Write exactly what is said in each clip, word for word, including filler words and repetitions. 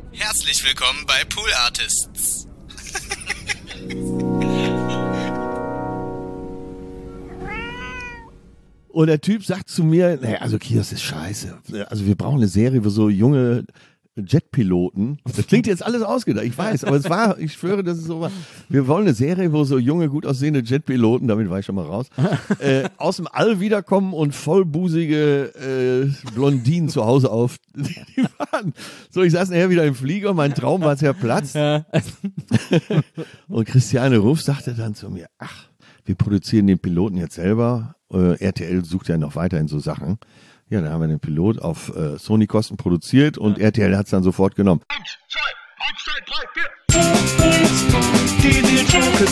Herzlich willkommen bei Pool Artists. Und der Typ sagt zu mir, naja, also Kios ist scheiße. Also wir brauchen eine Serie, wo so junge Jetpiloten, das klingt jetzt alles ausgedacht, ich weiß, aber es war, ich schwöre, das ist so war. Wir wollen eine Serie, wo so junge, gut aussehende Jetpiloten, damit war ich schon mal raus, äh, aus dem All wiederkommen und vollbusige äh, Blondinen zu Hause auf. Die waren. So, ich saß nachher wieder im Flieger, mein Traum war zerplatzt. Ja. Und Christiane Ruff sagte dann zu mir, ach, wir produzieren den Piloten jetzt selber. Äh, R T L sucht ja noch weiterhin so Sachen. Ja, dann haben wir den Pilot auf äh, Sony-Kosten produziert und ja. R T L hat es dann sofort genommen. Eins, zwei, eins, zwei, drei, vier. Die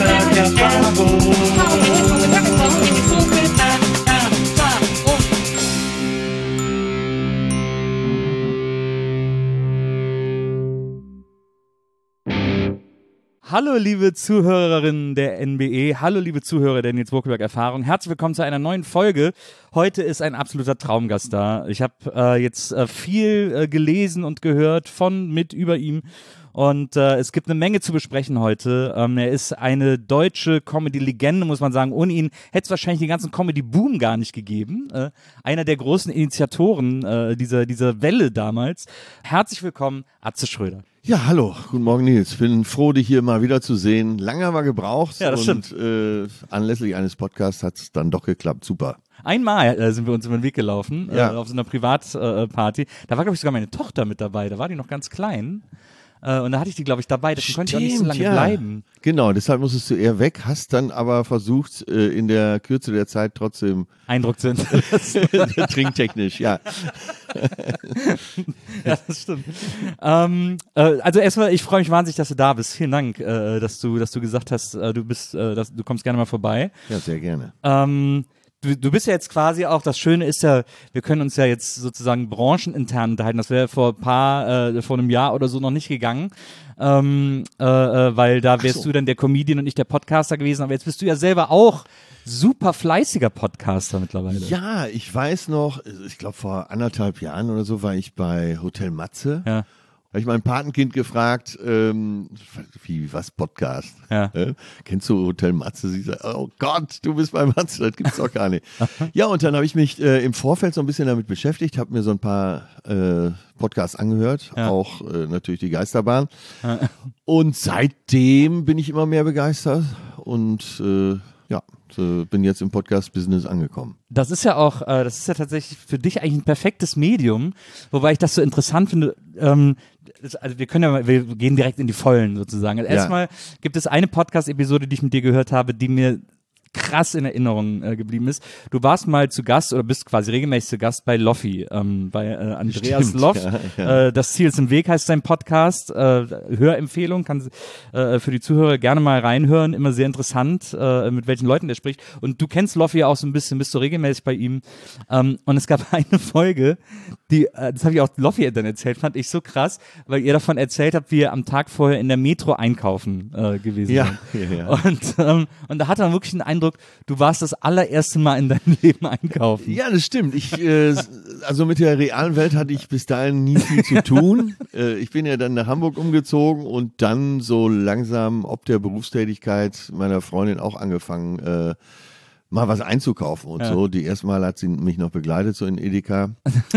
Hallo liebe Zuhörerinnen der N B E, hallo liebe Zuhörer der Nils Bokelberg Erfahrung, herzlich willkommen zu einer neuen Folge. Heute ist ein absoluter Traumgast da. Ich habe äh, jetzt äh, viel äh, gelesen und gehört von, mit, über ihm und äh, es gibt eine Menge zu besprechen heute. Ähm, er ist eine deutsche Comedy-Legende, muss man sagen. Ohne ihn hätte es wahrscheinlich den ganzen Comedy-Boom gar nicht gegeben. Äh, einer der großen Initiatoren äh, dieser, dieser Welle damals. Herzlich willkommen, Atze Schröder. Ja, hallo, guten Morgen Nils. Bin froh, dich hier mal wieder zu sehen. Lange haben wir gebraucht ja, das und stimmt. Äh, anlässlich eines Podcasts hat es dann doch geklappt. Super. Einmal äh, sind wir uns über den Weg gelaufen, ja. äh, auf so einer Privatparty. Äh, da war, glaube ich, sogar meine Tochter mit dabei. Da war die noch ganz klein. Äh, und da hatte ich die, glaube ich, dabei. Deswegen konnte ich auch nicht so lange ja. bleiben. Genau, deshalb musstest du eher weg, hast dann aber versucht, äh, in der Kürze der Zeit trotzdem Eindruck zu trinktechnisch, ja. Ja, das stimmt. Ähm, äh, also erstmal, ich freue mich wahnsinnig, dass du da bist. Vielen Dank, äh, dass du, dass du gesagt hast, äh, du bist, äh, dass, du kommst gerne mal vorbei. Ja, sehr gerne. Ähm, Du, du bist ja jetzt quasi auch, das Schöne ist ja, wir können uns ja jetzt sozusagen branchenintern unterhalten. Das wäre vor ein paar, äh, vor einem Jahr oder so noch nicht gegangen, ähm, äh, weil da wärst so. du dann der Comedian und nicht der Podcaster gewesen. Aber jetzt bist du ja selber auch super fleißiger Podcaster mittlerweile. Ja, ich weiß noch, ich glaube vor anderthalb Jahren oder so war ich bei Hotel Matze. Ja. Habe ich mein Patenkind gefragt, ähm, wie, was Podcast? Ja. Äh, kennst du Hotel Matze? Sie sagt, oh Gott, du bist bei Matze, das gibt's doch gar nicht. Ja, und dann habe ich mich äh, im Vorfeld so ein bisschen damit beschäftigt, habe mir so ein paar äh, Podcasts angehört, ja. auch äh, natürlich die Geisterbahn. Ja. Und seitdem bin ich immer mehr begeistert und äh, ja, so bin jetzt im Podcast-Business angekommen. Das ist ja auch, äh, das ist ja tatsächlich für dich eigentlich ein perfektes Medium, wobei ich das so interessant finde. Ähm, das, also wir können ja mal, wir gehen direkt in die Vollen sozusagen. Also ja. Erstmal gibt es eine Podcast-Episode, die ich mit dir gehört habe, die mir krass in Erinnerung äh, geblieben ist. Du warst mal zu Gast oder bist quasi regelmäßig zu Gast bei Loffi, ähm, bei äh, Andreas Stimmt, Loff. Ja, ja. Äh, das Ziel ist im Weg heißt sein Podcast. Äh, Hörempfehlung, kann äh, für die Zuhörer gerne mal reinhören. Immer sehr interessant, äh, mit welchen Leuten der spricht. Und du kennst Loffi auch so ein bisschen, bist du regelmäßig bei ihm. Ähm, und es gab eine Folge, die, äh, das habe ich auch Loffi dann erzählt, fand ich so krass, weil ihr davon erzählt habt, wie ihr am Tag vorher in der Metro einkaufen äh, gewesen ja, seid. Ja, ja. Und, ähm, und da hat man wirklich einen Eindruck, du warst das allererste Mal in deinem Leben einkaufen. Ja, das stimmt. Ich, äh, also mit der realen Welt hatte ich bis dahin nie viel zu tun. äh, ich bin ja dann nach Hamburg umgezogen und dann so langsam ob der Berufstätigkeit meiner Freundin auch angefangen, äh, mal was einzukaufen und ja. so. Die erste Mal hat sie mich noch begleitet, so in Edeka.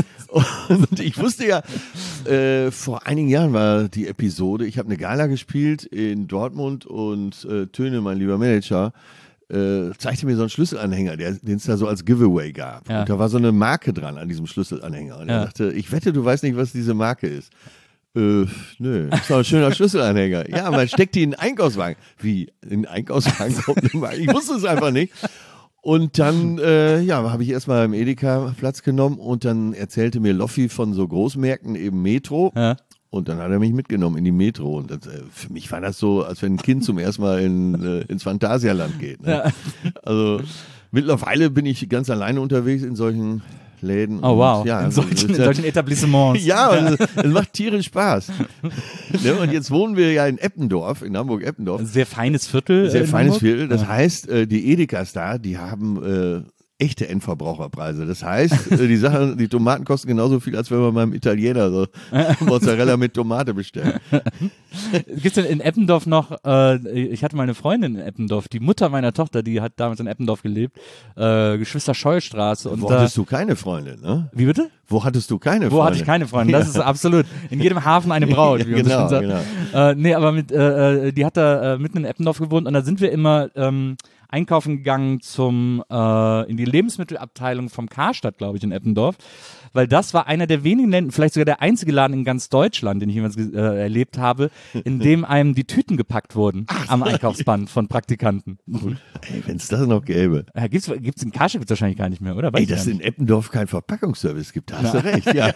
Und ich wusste ja, äh, vor einigen Jahren war die Episode, ich habe eine Gala gespielt in Dortmund und äh, Töne, mein lieber Manager, äh, zeigte mir so einen Schlüsselanhänger, den es da so als Giveaway gab. Ja. Und da war so eine Marke dran an diesem Schlüsselanhänger. Und er ja. dachte, ich wette, du weißt nicht, was diese Marke ist. Äh, nö, ist doch ein schöner Schlüsselanhänger. Ja, man steckt die in den Einkaufswagen. Wie? In den Einkaufswagen kommt eine Marke? Ich wusste es einfach nicht. Und dann, äh, ja, habe ich erstmal im Edeka Platz genommen und dann erzählte mir Loffi von so Großmärkten, eben Metro. Ja. Und dann hat er mich mitgenommen in die Metro. Und das, äh, für mich war das so, als wenn ein Kind zum ersten Mal in, äh, ins Phantasialand geht. Ne? Ja. Also mittlerweile bin ich ganz alleine unterwegs in solchen Läden. Oh wow, und, ja, in, solchen, in solchen Etablissements. Ja, und es macht tierisch Spaß. Ne? Und jetzt wohnen wir ja in Eppendorf, in Hamburg-Eppendorf. Ein sehr feines Viertel. Sehr feines Hamburg. Viertel. Das ja. heißt, äh, die Edekas da, die haben äh, echte Endverbraucherpreise. Das heißt, die Sachen, die Tomaten kosten genauso viel, als wenn man beim Italiener so Mozzarella mit Tomate bestellt. Gibt's denn in Eppendorf noch, äh, ich hatte mal eine Freundin in Eppendorf, die Mutter meiner Tochter, die hat damals in Eppendorf gelebt, äh, Geschwister-Scholl-Straße. Und Wo da, hattest du keine Freundin, ne? Wie bitte? Wo hattest du keine Freundin? Wo hatte ich keine Freundin? Das ist absolut. In jedem Hafen eine Braut, wie man Genau, so schön sagt. genau. Äh, nee, aber mit, äh, die hat da äh, mitten in Eppendorf gewohnt und da sind wir immer ähm, einkaufen gegangen zum äh, in die Lebensmittelabteilung vom Karstadt, glaube ich, in Eppendorf, weil das war einer der wenigen Läden, vielleicht sogar der einzige Laden in ganz Deutschland, den ich jemals äh, erlebt habe, in dem einem die Tüten gepackt wurden am Einkaufsband von Praktikanten. Ey, wenn es das noch gäbe. Ja, gibt's gibt's in Karstadt gibt's wahrscheinlich gar nicht mehr, oder? Weiß Ey, ich dass gar es nicht. in Eppendorf keinen Verpackungsservice gibt, da hast du recht, ja.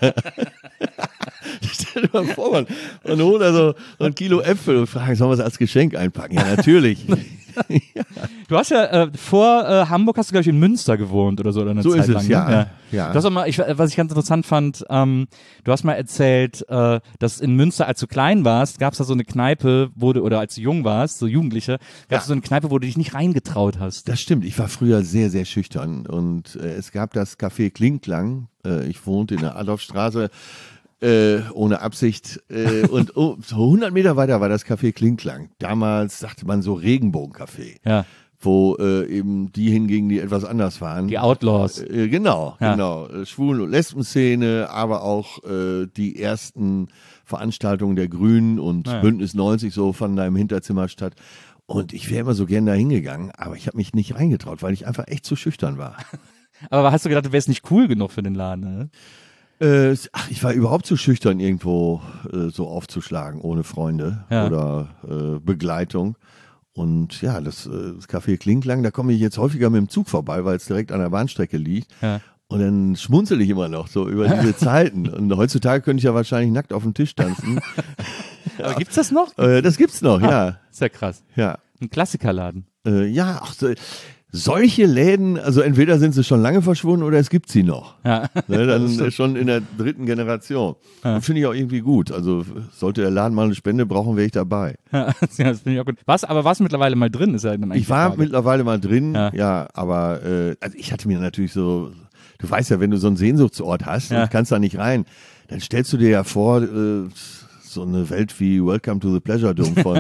Stell dir mal vor, man, man holt also so ein Kilo Äpfel und fragt, sollen wir es als Geschenk einpacken? Ja, natürlich. Du hast ja äh, vor äh, Hamburg hast du, glaube ich, in Münster gewohnt oder so oder eine So Zeit ist es, lang. ne? ja. Ja. Du hast auch mal, ich, was ich ganz interessant fand, ähm, du hast mal erzählt, äh, dass in Münster, als du klein warst, gab es da so eine Kneipe, wo du, oder als du jung warst, so Jugendliche, gab es Ja. so eine Kneipe, wo du dich nicht reingetraut hast. Das stimmt, ich war früher sehr, sehr schüchtern und äh, es gab das Café Klingklang. Äh, ich wohnte in der Adolfstraße. Äh, ohne Absicht. Äh, und oh, so hundert Meter weiter war das Café Klingklang. Damals sagte man so Regenbogencafé, Ja, wo äh, eben die hingingen, die etwas anders waren. die Outlaws. Äh, genau, Ja. genau. Äh, Schwulen- und Lesben-Szene, aber auch äh, die ersten Veranstaltungen der Grünen und Ja. Bündnis neunzig so fanden da im Hinterzimmer statt. Und ich wäre immer so gern da hingegangen, aber ich habe mich nicht reingetraut, weil ich einfach echt zu schüchtern war. Aber hast du gedacht, du wärst nicht cool genug für den Laden, ne? Äh, ach, ich war überhaupt zu schüchtern, irgendwo äh, so aufzuschlagen, ohne Freunde Ja. oder äh, Begleitung. Und ja, das, äh, das Café Klingklang, da komme ich jetzt häufiger mit dem Zug vorbei, weil es direkt an der Bahnstrecke liegt. Ja. Und dann schmunzel ich immer noch so über diese Zeiten. Und heutzutage könnte ich ja wahrscheinlich nackt auf dem Tisch tanzen. Aber gibt's das noch? äh, das gibt's noch, ja. Ist ja krass. Ja, Ein Klassikerladen. äh, ja ach, so, solche Läden, also entweder sind sie schon lange verschwunden oder es gibt sie noch. Ja. Ne, dann schon in der dritten Generation. Ja. Und finde ich auch irgendwie gut. Also sollte der Laden mal eine Spende brauchen, wäre ich dabei. Ja, das finde ich auch gut. Was, aber warst du mittlerweile mal drin? Ist ja dann eigentlich Ich war die Frage. mittlerweile mal drin, Ja. ja, aber äh, also ich hatte mir natürlich so, du weißt ja, wenn du so einen Sehnsuchtsort hast Ja. und kannst da nicht rein, dann stellst du dir ja vor, äh, so eine Welt wie Welcome to the Pleasure Dome von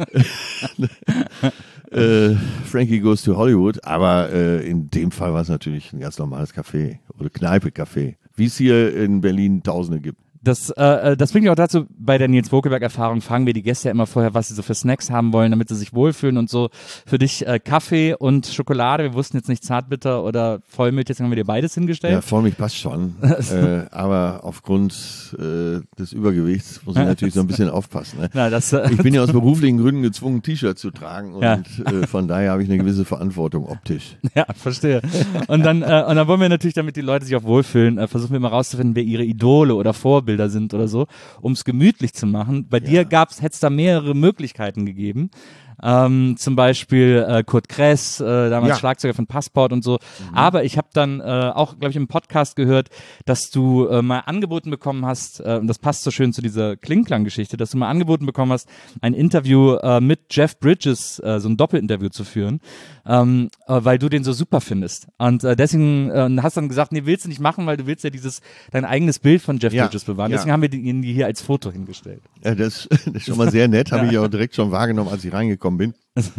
äh, Frankie Goes to Hollywood, aber äh, in dem Fall war es natürlich ein ganz normales Café oder Kneipe-Café, wie es hier in Berlin Tausende gibt. Das, äh, das bringt mich auch dazu, bei der Nils Bokelberg-Erfahrung fragen wir die Gäste ja immer vorher, was sie so für Snacks haben wollen, damit sie sich wohlfühlen und so. Für dich äh, Kaffee und Schokolade, wir wussten jetzt nicht Zartbitter oder Vollmilch, jetzt haben wir dir beides Ja, hingestellt. Vollmilch passt schon, äh, aber aufgrund äh, des Übergewichts muss ich natürlich so ein bisschen aufpassen. Ne? Na, das, äh, Ich bin ja aus beruflichen Gründen gezwungen, ein T-Shirt zu tragen und Ja. äh, von daher habe ich eine gewisse Verantwortung optisch. ja, verstehe. Und dann, äh, und dann wollen wir natürlich, damit die Leute sich auch wohlfühlen, äh, versuchen wir mal rauszufinden, wer ihre Idole oder Vorbilder sind oder so, um es gemütlich zu machen. Bei dir gab's, hätte es da mehrere Möglichkeiten gegeben. Ähm, zum Beispiel äh, Kurt Kress, äh, damals Ja. Schlagzeuger von Passport und so. Aber ich habe dann äh, auch, glaube ich, im Podcast gehört, dass du äh, mal angeboten bekommen hast, äh, und das passt so schön zu dieser Klingklang-Geschichte, dass du mal angeboten bekommen hast, ein Interview äh, mit Jeff Bridges, äh, so ein Doppelinterview zu führen, ähm, äh, weil du den so super findest. Und äh, deswegen äh, hast dann gesagt, nee, willst du nicht machen, weil du willst ja dieses, dein eigenes Bild von Jeff Ja, Bridges bewahren. ja. Deswegen haben wir die- ihn hier als Foto hingestellt. Ja, das, das ist schon mal sehr nett, habe ich auch direkt schon wahrgenommen, als ich reingekommen bin.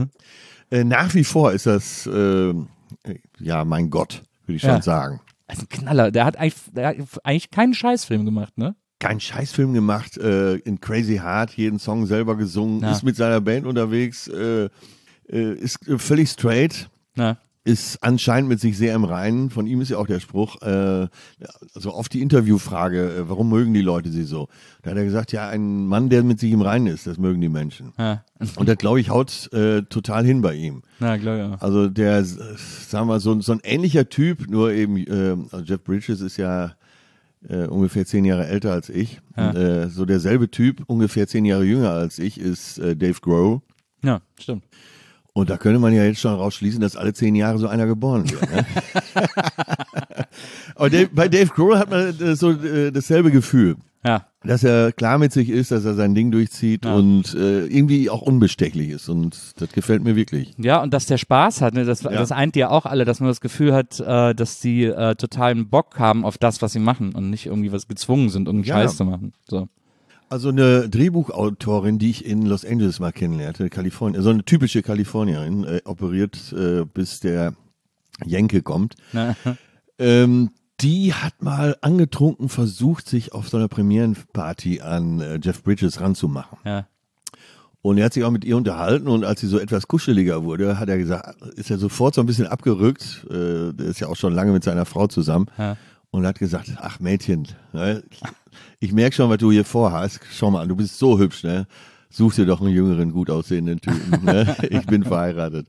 äh, nach wie vor ist das, äh, ja, mein Gott, würde ich schon Ja. sagen. Also ein Knaller. Der hat eigentlich, der hat eigentlich keinen Scheißfilm gemacht, ne? Kein Scheißfilm gemacht, äh, in Crazy Heart, jeden Song selber gesungen, Ja. ist mit seiner Band unterwegs, äh, äh, ist äh, völlig straight. Na, Ist anscheinend mit sich sehr im Reinen. Von ihm ist ja auch der Spruch, äh, also auf die Interviewfrage, äh, warum mögen die Leute sie so? Da hat er gesagt, ja, ein Mann, der mit sich im Reinen ist, das mögen die Menschen. ja. Und das, glaube ich, haut äh, total hin bei ihm. Na, klar, ja. Also der, äh, sagen wir mal, so, so ein ähnlicher Typ, nur eben, äh, also Jeff Bridges ist ja äh, ungefähr zehn Jahre älter als ich. Ja. Und, äh, so derselbe Typ, ungefähr zehn Jahre jünger als ich, ist äh, Dave Grohl. Ja, stimmt. Und da könnte man ja jetzt schon rausschließen, dass alle zehn Jahre so einer geboren wird. Ne? Aber Dave, bei Dave Grohl hat man äh, so äh, dasselbe Gefühl. Ja. dass er klar mit sich ist, dass er sein Ding durchzieht Ja. und äh, irgendwie auch unbestechlich ist. Und das gefällt mir wirklich. Ja, und dass der Spaß hat, ne? das, Ja. das eint ja auch alle, dass man das Gefühl hat, äh, dass die äh, totalen Bock haben auf das, was sie machen und nicht irgendwie was gezwungen sind, irgendeinen Ja. Scheiß zu machen. So. Also eine Drehbuchautorin, die ich in Los Angeles mal kennenlernte, Kalifornien, so eine typische Kalifornierin, äh, operiert äh, bis der Jenke kommt. Ne? Ähm, die hat mal angetrunken versucht, sich auf so einer Premierenparty an äh, Jeff Bridges ranzumachen. Ja. Und er hat sich auch mit ihr unterhalten und als sie so etwas kuscheliger wurde, hat er gesagt, ist er sofort so ein bisschen abgerückt. Äh, der ist ja auch schon lange mit seiner Frau zusammen. Ja. Und hat gesagt, ach Mädchen, ne, ich merke schon, was du hier vorhast. Schau mal an, du bist so hübsch, ne? Such dir doch einen jüngeren, gut aussehenden Typen. Ne? Ich bin verheiratet.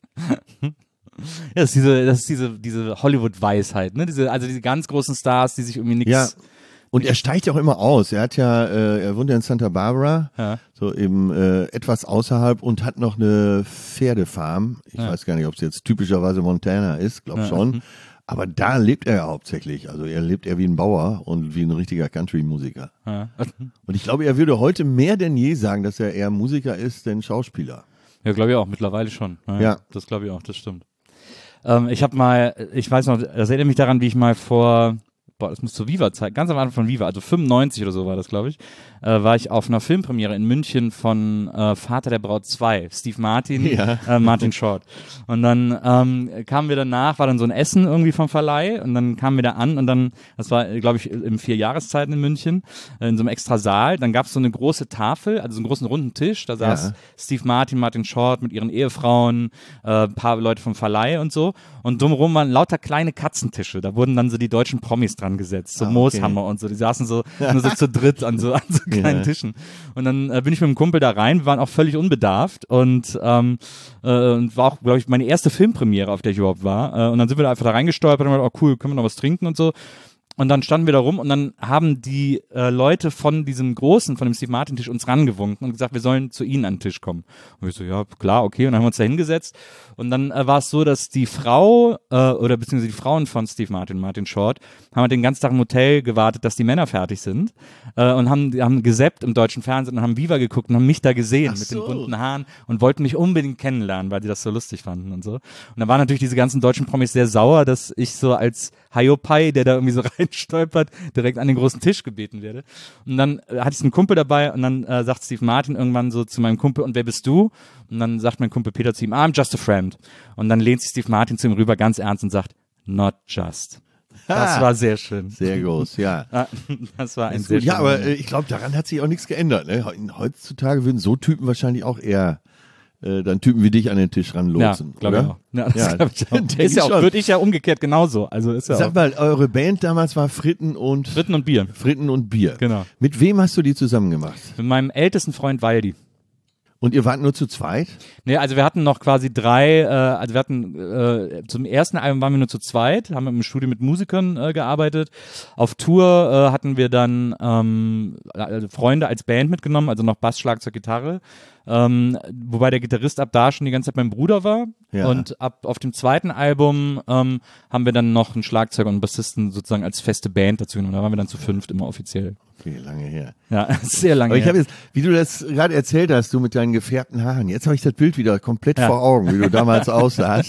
Ja, das ist diese, das ist diese, diese Hollywood-Weisheit, ne? Diese, also diese ganz großen Stars, die sich irgendwie nichts. Ja. Und er steigt ja auch immer aus. Er hat ja, äh, er wohnt ja in Santa Barbara, Ja. so eben äh, etwas außerhalb und hat noch eine Pferdefarm. Ich Ja. weiß gar nicht, ob es jetzt typischerweise Montana ist, glaub Ja. schon. Aber da lebt er ja hauptsächlich. Also er lebt eher wie ein Bauer und wie ein richtiger Country-Musiker. Ja. Und ich glaube, er würde heute mehr denn je sagen, dass er eher Musiker ist denn Schauspieler. Ja, glaube ich auch, mittlerweile schon. Ja, Ja. Das glaube ich auch, das stimmt. Ähm, ich habe mal, ich weiß noch, das erinnert mich daran, wie ich mal vor, boah, das muss zur Viva-Zeit, ganz am Anfang von Viva, also fünfundneunzig oder so war das, glaube ich, äh, war ich auf einer Filmpremiere in München von äh, Vater der Braut zwei, Steve Martin, Ja. äh, Martin Short. Und dann ähm, kamen wir danach, war dann so ein Essen irgendwie vom Verleih und dann kamen wir da an und dann, das war, glaube ich, im vier Jahreszeiten in München, äh, in so einem extra Saal, dann gab es so eine große Tafel, also so einen großen runden Tisch, da saß Ja. Steve Martin, Martin Short mit ihren Ehefrauen, äh, ein paar Leute vom Verleih und so. Und drumherum waren lauter kleine Katzentische. Da wurden dann so die deutschen Promis dran gesetzt, so Ah, okay. Mooshammer und so. Die saßen so nur so zu dritt an so, an so kleinen Ja. Tischen. Und dann äh, bin ich mit dem Kumpel da rein, wir waren auch völlig unbedarft und, ähm, äh, und war auch, glaube ich, meine erste Filmpremiere, auf der ich überhaupt war. Äh, und dann sind wir da einfach da reingestolpert und haben gedacht, oh cool, können wir noch was trinken und so. Und dann standen wir da rum und dann haben die äh, Leute von diesem großen, von dem Steve Martin Tisch uns rangewunken und gesagt, wir sollen zu ihnen an den Tisch kommen. Und ich so, ja, klar, okay. Und dann haben wir uns da hingesetzt. Und dann äh, war es so, dass die Frau, äh, oder beziehungsweise die Frauen von Steve Martin, Martin Short, haben halt den ganzen Tag im Hotel gewartet, dass die Männer fertig sind. Äh, und haben, die haben gesappt im deutschen Fernsehen und haben Viva geguckt und haben mich da gesehen Ach mit so. den bunten Haaren und wollten mich unbedingt kennenlernen, weil die das so lustig fanden und so. Und da waren natürlich diese ganzen deutschen Promis sehr sauer, dass ich so als Hiopai, der da irgendwie so reinstolpert, direkt an den großen Tisch gebeten werde. Und dann äh, hatte ich einen Kumpel dabei und dann äh, sagt Steve Martin irgendwann so zu meinem Kumpel, und wer bist du? Und dann sagt mein Kumpel Peter zu ihm, I'm just a friend. Und dann lehnt sich Steve Martin zu ihm rüber ganz ernst und sagt, not just. Das Ha. war sehr schön. Sehr groß, ja. Ah, Das war ein Ist sehr gut. Ja, schöner aber Moment. äh, ich glaube, daran hat sich auch nichts geändert. Ne? Heutzutage würden so Typen wahrscheinlich auch eher äh, dann Typen wie dich an den Tisch ja, ranlotsen. glaube ich oder? auch. Ja, das Ja, glaub ich auch. denk Ist ja ich auch, schon. würde ich ja umgekehrt genauso. Also ist ja Sag auch mal, eure Band damals war Fritten und Fritten und Bier. Fritten und Bier. Genau. Mit wem hast du die zusammen gemacht? Mit meinem ältesten Freund Waldi. Und ihr wart nur zu zweit? Nee, also wir hatten noch quasi drei, äh, also wir hatten, äh, zum ersten Album waren wir nur zu zweit, haben im Studio mit Musikern äh, gearbeitet. Auf Tour äh, hatten wir dann ähm, äh, Freunde als Band mitgenommen, also noch Bass, Schlagzeug, Gitarre. Ähm, wobei der Gitarrist ab da schon die ganze Zeit mein Bruder war. Ja. Und ab auf dem zweiten Album ähm, haben wir dann noch einen Schlagzeuger und einen Bassisten sozusagen als feste Band dazu genommen. Da waren wir dann zu fünft immer offiziell. Okay, lange her. Ja, sehr lange Aber ich her. habe jetzt, wie du das gerade erzählt hast, du mit deinen gefärbten Haaren, jetzt habe ich das Bild wieder komplett Ja. vor Augen, wie du damals aussahst.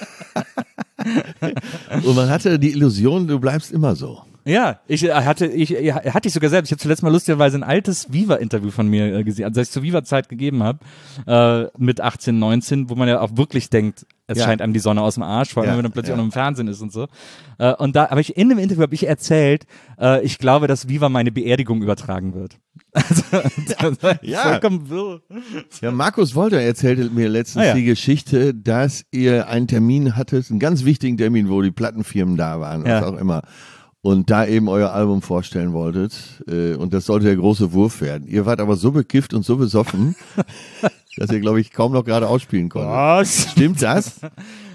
Und man hatte die Illusion, du bleibst immer so. Ja, ich äh, hatte, ich äh, hatte ich sogar selbst. Ich habe zuletzt mal lustigerweise ein altes Viva-Interview von mir äh, gesehen, also das ich zur Viva-Zeit gegeben habe, äh, mit achtzehn, neunzehn, wo man ja auch wirklich denkt, es Ja. scheint einem die Sonne aus dem Arsch, vor allem Ja, wenn man dann plötzlich ja. auch noch im Fernsehen ist und so. Äh, und da, aber ich in dem Interview habe ich erzählt, äh, ich glaube, dass Viva meine Beerdigung übertragen wird. Also, das war Ja. vollkommen wirr. Ja, Markus Wolter erzählte mir letztens Ah, ja. die Geschichte, dass ihr einen Termin hattet, einen ganz wichtigen Termin, wo die Plattenfirmen da waren, Ja. was auch immer. Und da eben euer Album vorstellen wolltet. Äh, und das sollte der große Wurf werden. Ihr wart aber so bekifft und so besoffen, dass ihr, glaube ich, kaum noch gerade ausspielen konntet. Was? Stimmt das?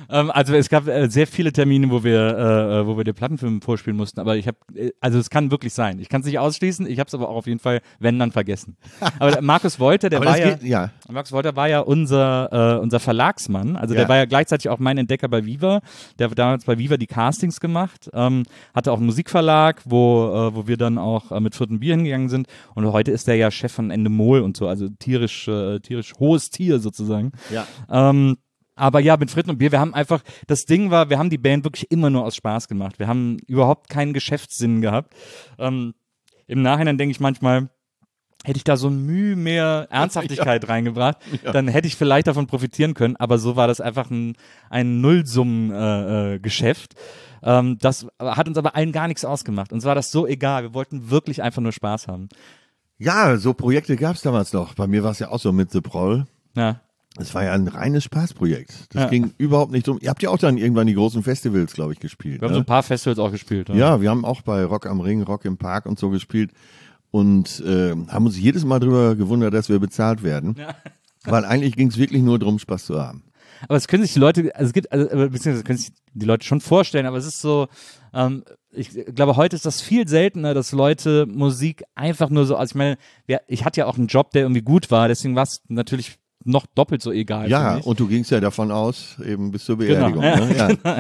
Ähm, also es gab äh, sehr viele Termine, wo wir, äh, wo wir den Plattenfilm vorspielen mussten, aber ich habe, äh, also es kann wirklich sein. Ich kann es nicht ausschließen, ich habe es aber auch auf jeden Fall, wenn, dann vergessen. Aber der Markus Wolter, der Aber war das ja, geht- ja. Markus Wolter war ja unser, äh, unser Verlagsmann, also Ja. der war ja gleichzeitig auch mein Entdecker bei Viva, der hat damals bei Viva die Castings gemacht, ähm, hatte auch einen Musikverlag, wo, äh, wo wir dann auch äh, mit vierten Bier hingegangen sind und heute ist der ja Chef von Endemol und so, also tierisch, äh, tierisch hohes Tier sozusagen. Ja. Ähm, aber ja, mit Fritten und Bier, wir haben einfach, das Ding war, wir haben die Band wirklich immer nur aus Spaß gemacht. Wir haben überhaupt keinen Geschäftssinn gehabt. Ähm, Im Nachhinein denke ich manchmal, hätte ich da so ein Mühe mehr Ernsthaftigkeit reingebracht, Ja. dann hätte ich vielleicht davon profitieren können. Aber so war das einfach ein, ein Nullsummen-Geschäft. Äh, äh, ähm, das hat uns aber allen gar nichts ausgemacht. Uns war das so egal. Wir wollten wirklich einfach nur Spaß haben. Ja, so Projekte gab es damals noch. Bei mir war es ja auch so mit The Proll. Ja. Es war ja ein reines Spaßprojekt. Das Ja. ging überhaupt nicht um. Ihr habt ja auch dann irgendwann die großen Festivals, glaube ich, gespielt. Wir haben ne? so ein paar Festivals auch gespielt. Ja, wir haben auch bei Rock am Ring, Rock im Park und so gespielt und äh, haben uns jedes Mal drüber gewundert, dass wir bezahlt werden. Ja. Weil eigentlich ging es wirklich nur darum, Spaß zu haben. Aber es können sich die Leute, also es gibt, also, äh, beziehungsweise können sich die Leute schon vorstellen, aber es ist so, ähm, ich glaube, heute ist das viel seltener, dass Leute Musik einfach nur so, also ich meine, ja, ich hatte ja auch einen Job, der irgendwie gut war, deswegen war es natürlich noch doppelt so egal. Ja, für mich. und du gingst ja davon aus, eben bis zur Beerdigung. Genau. Ne? Ja,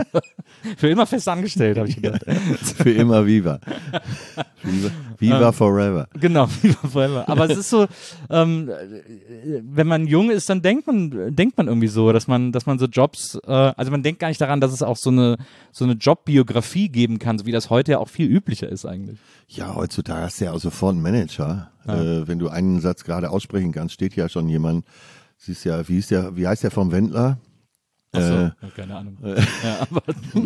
Für immer fest angestellt, habe ich gedacht. für immer Viva. Viva, Viva Ähm, forever. Genau, Viva Forever. Aber es ist so, ähm, wenn man jung ist, dann denkt man, denkt man irgendwie so, dass man, dass man so Jobs, äh, also man denkt gar nicht daran, dass es auch so eine, so eine Jobbiografie geben kann, so wie das heute ja auch viel üblicher ist eigentlich. Ja, heutzutage hast du ja auch sofort einen Manager. Ja. Äh, wenn du einen Satz gerade aussprechen kannst, steht ja schon jemand. Siehst ja, wie, ist der, wie heißt der vom Wendler? Achso, Äh, ja, keine Ahnung. Ja, aber,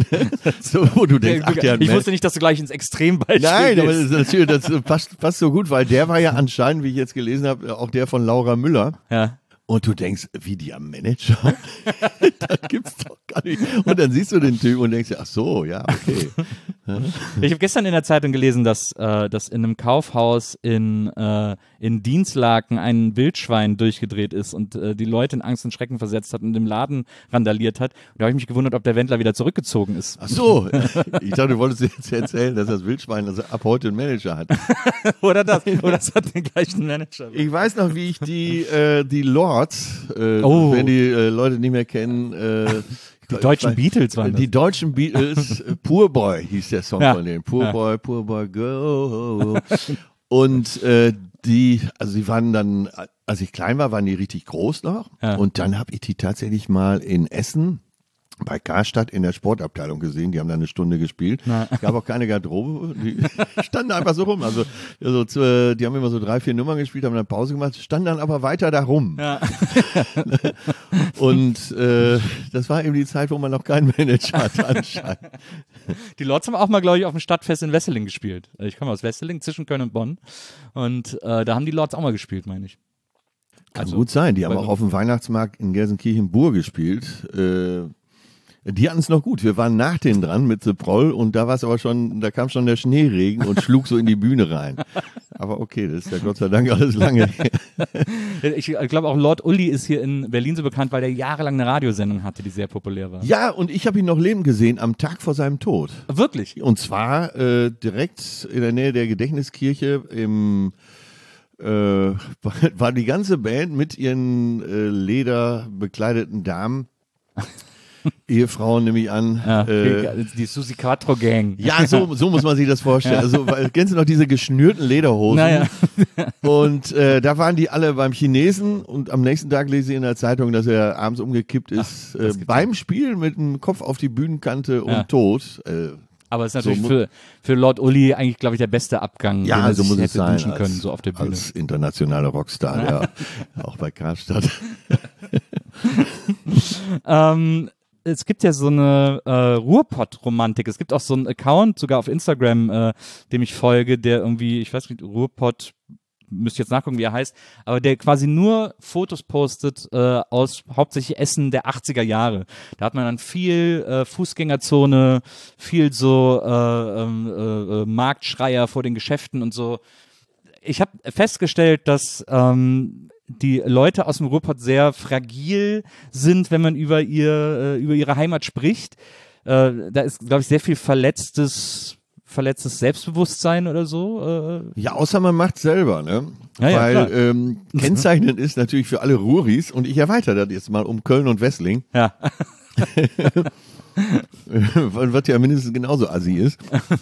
so, wo du denkst, ach, der hat ich Man- wusste nicht, dass du gleich ins Extrembeispiel Nein, aber gehst. das, ist natürlich, das passt, passt so gut, weil der war ja anscheinend, wie ich jetzt gelesen habe, auch der von Laura Müller. Ja. Und du denkst, wie die am Manager? Das gibt's doch gar nicht. Und dann siehst du den Typ und denkst, ach so, ja, okay. Ich habe gestern in der Zeitung gelesen, dass, äh, dass in einem Kaufhaus in, äh, in Dienstlaken ein Wildschwein durchgedreht ist und äh, die Leute in Angst und Schrecken versetzt hat und im Laden randaliert hat. Und da habe ich mich gewundert, ob der Wendler wieder zurückgezogen ist. Ach so, ich dachte, du wolltest jetzt erzählen, dass das Wildschwein also ab heute einen Manager hat. Oder das. Oder es hat den gleichen Manager. Ich weiß noch, wie ich die, äh, die Lords, äh, Oh. wenn die äh, Leute nicht mehr kennen, äh, Die deutschen Beatles waren das. Die deutschen Beatles, äh, Poor Boy hieß der Song Ja. von denen. Poor Ja. Boy, Poor Boy, go. Und äh, die, also die waren dann, als ich klein war, waren die richtig groß noch. Ja. Und dann habe ich die tatsächlich mal in Essen bei Karstadt in der Sportabteilung gesehen. Die haben da eine Stunde gespielt. Na. Gab auch keine Garderobe. Die standen einfach so rum. Also, also zu, die haben immer so drei, vier Nummern gespielt, haben dann Pause gemacht, standen dann aber weiter da rum. Ja. Und äh, das war eben die Zeit, wo man noch keinen Manager hatte anscheinend. Die Lords haben auch mal, glaube ich, auf dem Stadtfest in Wesseling gespielt. Ich komme aus Wesseling, zwischen Köln und Bonn. Und äh, da haben die Lords auch mal gespielt, meine ich. Kann Also, gut sein. Die haben weil- auch auf dem Weihnachtsmarkt in Gelsenkirchen-Bur gespielt. Äh, die hatten es noch gut. Wir waren nach denen dran mit The Proll und da war es aber schon, da kam schon der Schneeregen und schlug so in die Bühne rein. Aber okay, das ist ja Gott sei Dank alles lange her. Ich glaube auch Lord Uli ist hier in Berlin so bekannt, weil der jahrelang eine Radiosendung hatte, die sehr populär war. Ja, und ich habe ihn noch leben gesehen am Tag vor seinem Tod. Wirklich? Und zwar äh, direkt in der Nähe der Gedächtniskirche im äh, war die ganze Band mit ihren äh, lederbekleideten Damen, Ehefrauen nehme ich an. Ja, äh, okay, die Susi Quattro Gang. ja, so, so muss man sich das vorstellen. Also, weil, kennst du noch diese geschnürten Lederhosen? Naja. Und äh, da waren die alle beim Chinesen und am nächsten Tag lese ich in der Zeitung, dass er abends umgekippt ist, Ach, äh, das gibt's beim Spiel mit dem Kopf auf die Bühnenkante und Ja. tot. Äh, Aber es ist natürlich So mu- für, für Lord Uli eigentlich, glaube ich, der beste Abgang, den Ja, er so sich muss es hätte sein. wünschen können, als, so auf der Bühne. als internationaler Rockstar, ja. Auch bei Karstadt. Ähm, es gibt ja so eine äh, Ruhrpott-Romantik. Es gibt auch so einen Account, sogar auf Instagram, äh, dem ich folge, der irgendwie, ich weiß nicht, Ruhrpott, müsst ihr jetzt nachgucken, wie er heißt, aber der quasi nur Fotos postet äh, aus hauptsächlich Essen der achtziger Jahre. Da hat man dann viel äh, Fußgängerzone, viel so äh, ähm, äh, äh, Marktschreier vor den Geschäften und so. Ich habe festgestellt, dass ähm, die Leute aus dem Ruhrpott sehr fragil sind, wenn man über ihr, äh, über ihre Heimat spricht. Äh, da ist, glaube ich, sehr viel verletztes, verletztes Selbstbewusstsein oder so. Äh. Ja, außer man macht selber, ne? Ja, ja, Weil klar. ähm, kennzeichnend ist natürlich für alle Ruhris, und ich erweitere das jetzt mal um Köln und Wessling, Ja. was ja mindestens genauso assi ist,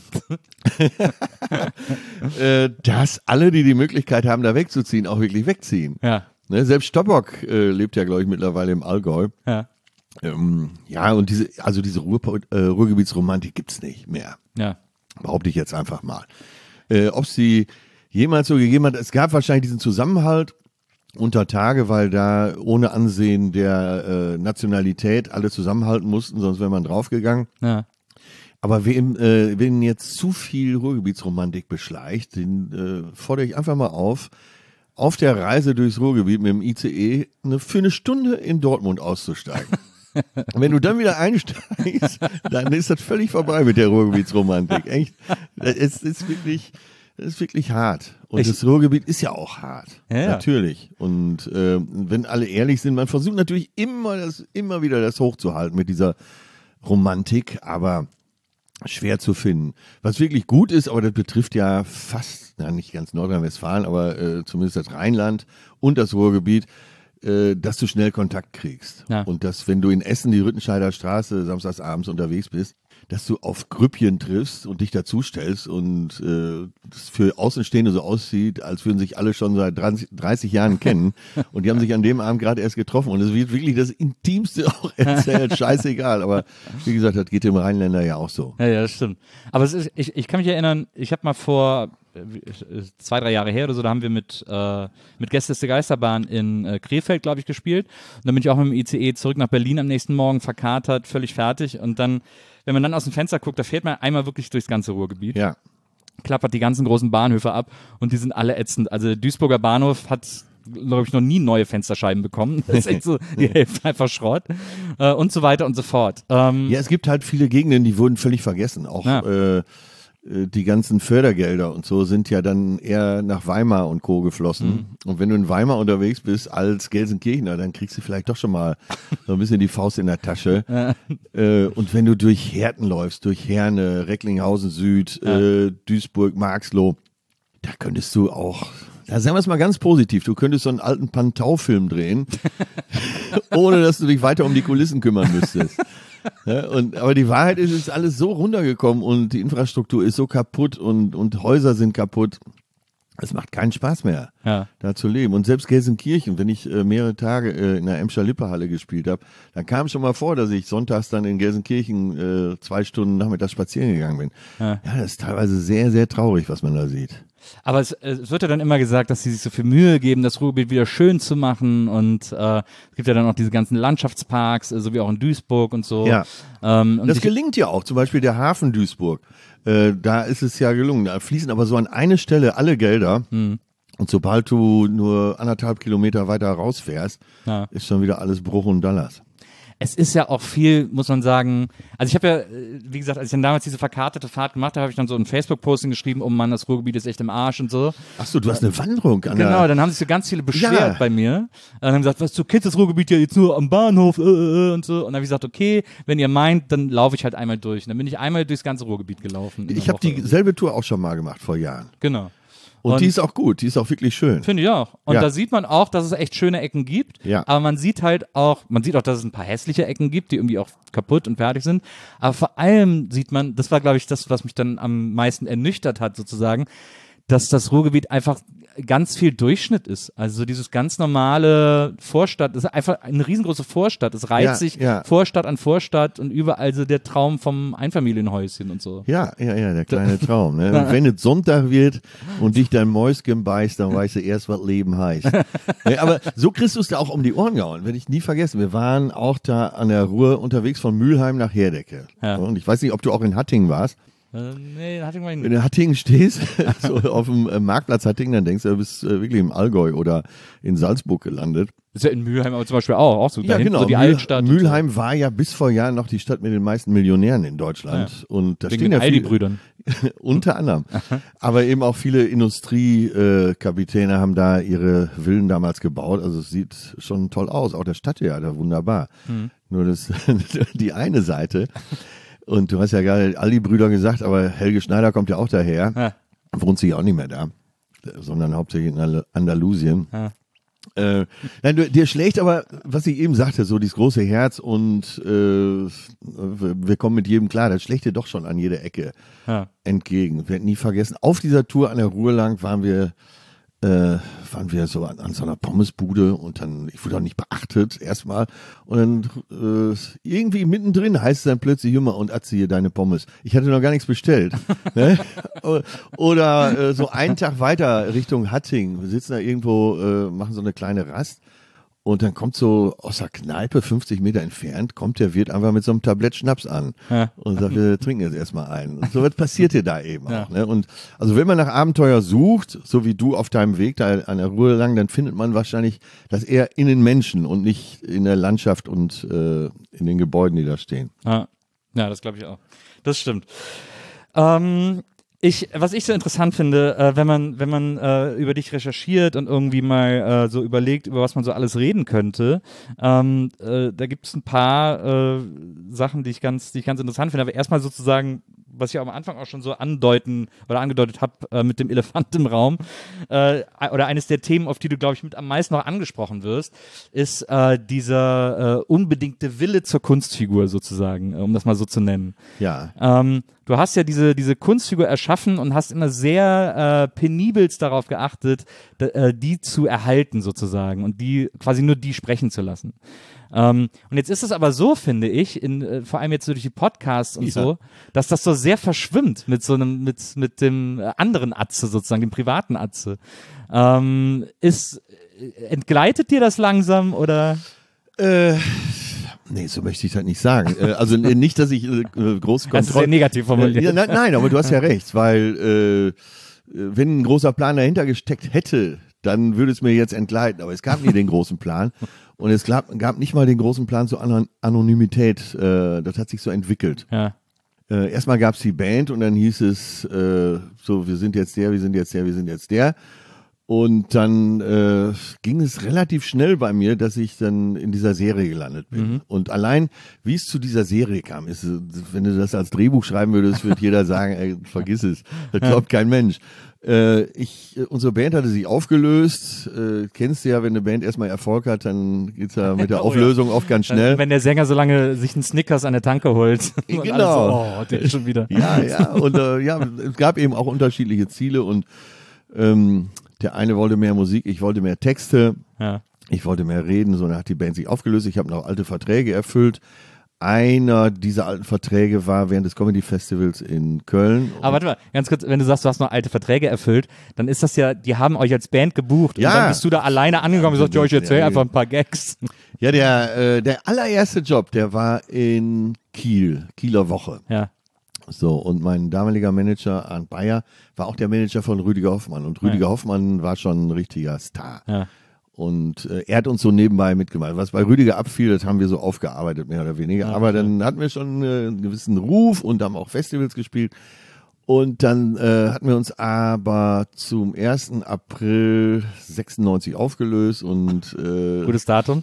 äh, dass alle, die die Möglichkeit haben, da wegzuziehen, auch wirklich wegziehen. Ja. Ne? Selbst Stoppock äh, lebt ja, glaube ich, mittlerweile im Allgäu. Ja. Ähm, ja, und diese, also diese Ruhr, äh, Ruhrgebietsromantik gibt's nicht mehr. Ja. Behaupte ich jetzt einfach mal. Äh, ob es sie jemals so gegeben hat, es gab wahrscheinlich diesen Zusammenhalt unter Tage, weil da ohne Ansehen der äh, Nationalität alle zusammenhalten mussten, sonst wäre man draufgegangen. Ja. Aber wem, äh, wen jetzt zu viel Ruhrgebietsromantik beschleicht, den äh, fordere ich einfach mal auf, auf der Reise durchs Ruhrgebiet mit dem I C E eine, für eine Stunde in Dortmund auszusteigen. Und wenn du dann wieder einsteigst, dann ist das völlig vorbei mit der Ruhrgebietsromantik. Echt, es ist wirklich, es ist wirklich hart. Und Ich, das Ruhrgebiet ist ja auch hart. Ja, ja. Natürlich. Und äh, wenn alle ehrlich sind, man versucht natürlich immer, das, immer wieder das hochzuhalten mit dieser Romantik, aber schwer zu finden. Was wirklich gut ist, aber das betrifft ja fast, na nicht ganz Nordrhein-Westfalen, aber äh, zumindest das Rheinland und das Ruhrgebiet, äh, dass du schnell Kontakt kriegst. Ja. Und dass, wenn du in Essen die Rüttenscheider Straße samstags abends unterwegs bist, dass du auf Grüppchen triffst und dich dazustellst und äh, das für Außenstehende so aussieht, als würden sich alle schon seit dreißig Jahren kennen und die haben sich an dem Abend gerade erst getroffen und es wird wirklich das Intimste auch erzählt, scheißegal, aber wie gesagt, das geht dem Rheinländer ja auch so. Ja, ja, das stimmt. Aber es ist, ich, ich kann mich erinnern, ich habe mal vor äh, zwei, drei Jahre her oder so, da haben wir mit, äh, mit Gästeliste Geisterbahn in äh, Krefeld, glaube ich, gespielt. Und dann bin ich auch mit dem I C E zurück nach Berlin am nächsten Morgen, verkatert, völlig fertig. Und dann, wenn man dann aus dem Fenster guckt, da fährt man einmal wirklich durchs ganze Ruhrgebiet. Ja. Klappert die ganzen großen Bahnhöfe ab und die sind alle ätzend. Also der Duisburger Bahnhof hat, glaube ich, noch nie neue Fensterscheiben bekommen. Das ist echt so, die Hälfte einfach Schrott. Äh, und so weiter und so fort. Ähm, Ja, es gibt halt viele Gegenden, die wurden völlig vergessen. Auch Ja. äh, äh, die ganzen Fördergelder und so sind ja dann eher nach Weimar und Co. geflossen. Mhm. Und wenn du in Weimar unterwegs bist als Gelsenkirchener, dann kriegst du vielleicht doch schon mal so ein bisschen die Faust in der Tasche. äh, und wenn du durch Herten läufst, durch Herne, Recklinghausen Süd, Ja. äh, Duisburg, Marxloh, da könntest du auch, da sagen wir es mal ganz positiv, du könntest so einen alten Pantau-Film drehen, ohne dass du dich weiter um die Kulissen kümmern müsstest. Ja, und, aber die Wahrheit ist, es ist alles so runtergekommen und die Infrastruktur ist so kaputt und, und Häuser sind kaputt. Es macht keinen Spaß mehr, Ja. da zu leben. Und selbst Gelsenkirchen, wenn ich äh, mehrere Tage äh, in der Emscher Lippe-Halle gespielt habe, dann kam schon mal vor, dass ich sonntags dann in Gelsenkirchen äh, zwei Stunden nachmittags spazieren gegangen bin. Ja. Ja, das ist teilweise sehr, sehr traurig, was man da sieht. Aber es, es wird ja dann immer gesagt, dass sie sich so viel Mühe geben, das Ruhrgebiet wieder schön zu machen und äh, es gibt ja dann auch diese ganzen Landschaftsparks, äh, so wie auch in Duisburg und so. Ja. Ähm, und Das ich, gelingt ja auch, zum Beispiel der Hafen Duisburg. Äh, da ist es ja gelungen. Da fließen aber so an eine Stelle alle Gelder. Hm. Und sobald du nur anderthalb Kilometer weiter rausfährst, Ja. ist schon wieder alles Bruch und Dallas. Es ist ja auch viel, muss man sagen, also ich habe ja, äh, wie gesagt, als ich dann damals diese verkartete Fahrt gemacht habe, habe ich dann so ein Facebook-Posting geschrieben, oh Mann, das Ruhrgebiet ist echt im Arsch und so. Ach so, du hast eine Wanderung an Genau, der... dann haben sich so ganz viele beschwert Ja. bei mir. Und haben gesagt, was, du kennst das Ruhrgebiet ja jetzt nur am Bahnhof äh, äh, und so. Und dann habe ich gesagt, okay, wenn ihr meint, dann laufe ich halt einmal durch. Und dann bin ich einmal durchs ganze Ruhrgebiet gelaufen. in Ich einer habe Woche. dieselbe Tour auch schon mal gemacht vor Jahren. Genau. Und, Und- die ist auch gut, die ist auch wirklich schön. Finde ich auch. Und Ja. da sieht man auch, dass es echt schöne Ecken gibt. Ja. Aber man sieht halt auch, man sieht auch, dass es ein paar hässliche Ecken gibt, die irgendwie auch kaputt und fertig sind. Aber vor allem sieht man, das war, glaube ich, das, was mich dann am meisten ernüchtert hat, sozusagen, dass das Ruhrgebiet einfach ganz viel Durchschnitt ist. Also dieses ganz normale Vorstadt, das ist einfach eine riesengroße Vorstadt. Es reiht Ja, sich ja. Vorstadt an Vorstadt und überall so der Traum vom Einfamilienhäuschen und so. Ja, ja, ja, der kleine Traum. Ne? Und wenn es Sonntag wird und dich dein Mäuschen beißt, dann weißt du erst, was Leben heißt. Ja, aber so kriegst du es da auch um die Ohren gehauen. Werde ich nie vergessen. Wir waren auch da an der Ruhr unterwegs von Mülheim nach Herdecke. Ja. Und ich weiß nicht, ob du auch in Hattingen warst. Äh, nee, Hattingen war ich Wenn nicht. du in Hattingen stehst, so auf dem äh, Marktplatz Hattingen, dann denkst du, du bist äh, wirklich im Allgäu oder in Salzburg gelandet. Ist ja in Mülheim aber zum Beispiel auch, auch so, da hinten so die Mühl- Altstadt. und Mülheim war ja bis vor Jahren noch die Stadt mit den meisten Millionären in Deutschland. Ja. Und da so. Wegen stehen den ja viele, Aldi-Brüdern. unter anderem. Aber eben auch viele Industriekapitäne haben da ihre Villen damals gebaut. Also es sieht schon toll aus. Auch der Stadttheater, wunderbar. Mhm. Nur das, die eine Seite. Und du hast ja gerade Aldi-Brüder gesagt, aber Helge Schneider kommt ja auch daher. Ja. Wohnt sich auch nicht mehr da, sondern hauptsächlich in Al- Andalusien. Ja. Äh, nein, du, dir schlägt aber, was ich eben sagte, so dieses große Herz und äh, wir kommen mit jedem klar, das schlägt dir doch schon an jeder Ecke Ja. entgegen. Wir werden nie vergessen, auf dieser Tour an der Ruhr lang waren wir äh, waren wir so an, an so einer Pommesbude und dann, ich wurde auch nicht beachtet erstmal und dann äh, irgendwie mittendrin heißt es dann plötzlich, Jümmer und Atze, hier deine Pommes. Ich hatte noch gar nichts bestellt. Ne? Oder äh, so einen Tag weiter Richtung Hattingen. Wir sitzen da irgendwo, äh, machen so eine kleine Rast und dann kommt so aus der Kneipe, fünfzig Meter entfernt, kommt der Wirt einfach mit so einem Tablett Schnaps an Ja. und sagt, wir trinken jetzt erstmal einen. Und so was passiert dir da eben Ja. auch. Ne? Und also wenn man nach Abenteuer sucht, so wie du auf deinem Weg da an der Ruhr lang, dann findet man wahrscheinlich das eher in den Menschen und nicht in der Landschaft und äh, in den Gebäuden, die da stehen. Ja, ja, das glaube ich auch. Das stimmt. Ähm, ich, was ich so interessant finde, äh, wenn man, wenn man äh, über dich recherchiert und irgendwie mal äh, so überlegt, über was man so alles reden könnte, ähm, äh, da gibt es ein paar äh, Sachen, die ich ganz, die ich ganz interessant finde. Aber erstmal sozusagen, was ich am Anfang auch schon so andeuten oder angedeutet habe äh, mit dem Elefant im Raum, äh, oder eines der Themen, auf die du, glaube ich, mit am meisten noch angesprochen wirst, ist äh, dieser äh, unbedingte Wille zur Kunstfigur sozusagen, äh, um das mal so zu nennen. Ja. Ähm, du hast ja diese, diese Kunstfigur erschaffen und hast immer sehr äh, penibelst darauf geachtet, d- äh, die zu erhalten sozusagen und die quasi nur die sprechen zu lassen. Ähm, und jetzt ist es aber so, finde ich, in, äh, vor allem jetzt so durch die Podcasts und Ja. so, dass das so sehr verschwimmt mit so einem, mit, mit dem äh, anderen Atze sozusagen, dem privaten Atze. Ähm, ist, äh, entgleitet dir das langsam oder? Äh, nee, so möchte ich das nicht sagen. Äh, also äh, nicht, dass ich äh, große Das ist sehr Kontrolle... negativ formuliert. Ja, nein, nein, aber du hast ja recht, weil äh, wenn ein großer Plan dahinter gesteckt hätte, dann würde es mir jetzt entgleiten. Aber es gab nie den großen Plan und es gab, gab nicht mal den großen Plan zur Anon- Anonymität. Äh, das hat sich so entwickelt. Ja. Äh, erstmal gab es die Band und dann hieß es äh, so, wir sind jetzt der, wir sind jetzt der, wir sind jetzt der. Und dann äh, ging es relativ schnell bei mir, dass ich dann in dieser Serie gelandet bin. Mhm. Und allein, wie es zu dieser Serie kam, ist, wenn du das als Drehbuch schreiben würdest, würde jeder sagen, ey, vergiss es, das glaubt kein Mensch. Äh, ich, unsere Band hatte sich aufgelöst. Äh, kennst du ja, wenn eine Band erstmal Erfolg hat, dann geht's ja mit der Oh, Auflösung oft ganz schnell. Wenn der Sänger so lange sich einen Snickers an der Tanke holt. Und Genau. alles so, oh, der ist schon wieder. Ja, ja, und äh, ja, es gab eben auch unterschiedliche Ziele und ähm, der eine wollte mehr Musik, ich wollte mehr Texte, Ja. ich wollte mehr reden, so dann hat die Band sich aufgelöst, ich habe noch alte Verträge erfüllt. Einer dieser alten Verträge war während des Comedy Festivals in Köln. Aber warte mal, ganz kurz, wenn du sagst, du hast noch alte Verträge erfüllt, dann ist das ja, die haben euch als Band gebucht Ja. und dann bist du da alleine angekommen und sagst, ja, ich erzähl Ja, einfach ein paar Gags. Ja, der, äh, der allererste Job, der war in Kiel, Kieler Woche. Ja. So, und mein damaliger Manager, Arndt Bayer, war auch der Manager von Rüdiger Hoffmann. Und Rüdiger Ja. Hoffmann war schon ein richtiger Star. Ja. Und äh, er hat uns so nebenbei mitgemacht. Was bei Rüdiger abfiel, das haben wir so aufgearbeitet, mehr oder weniger. Ja, Aber okay. dann hatten wir schon äh, einen gewissen Ruf und haben auch Festivals gespielt. Und dann äh, hatten wir uns aber zum ersten April sechsundneunzig aufgelöst und äh, Gutes Datum.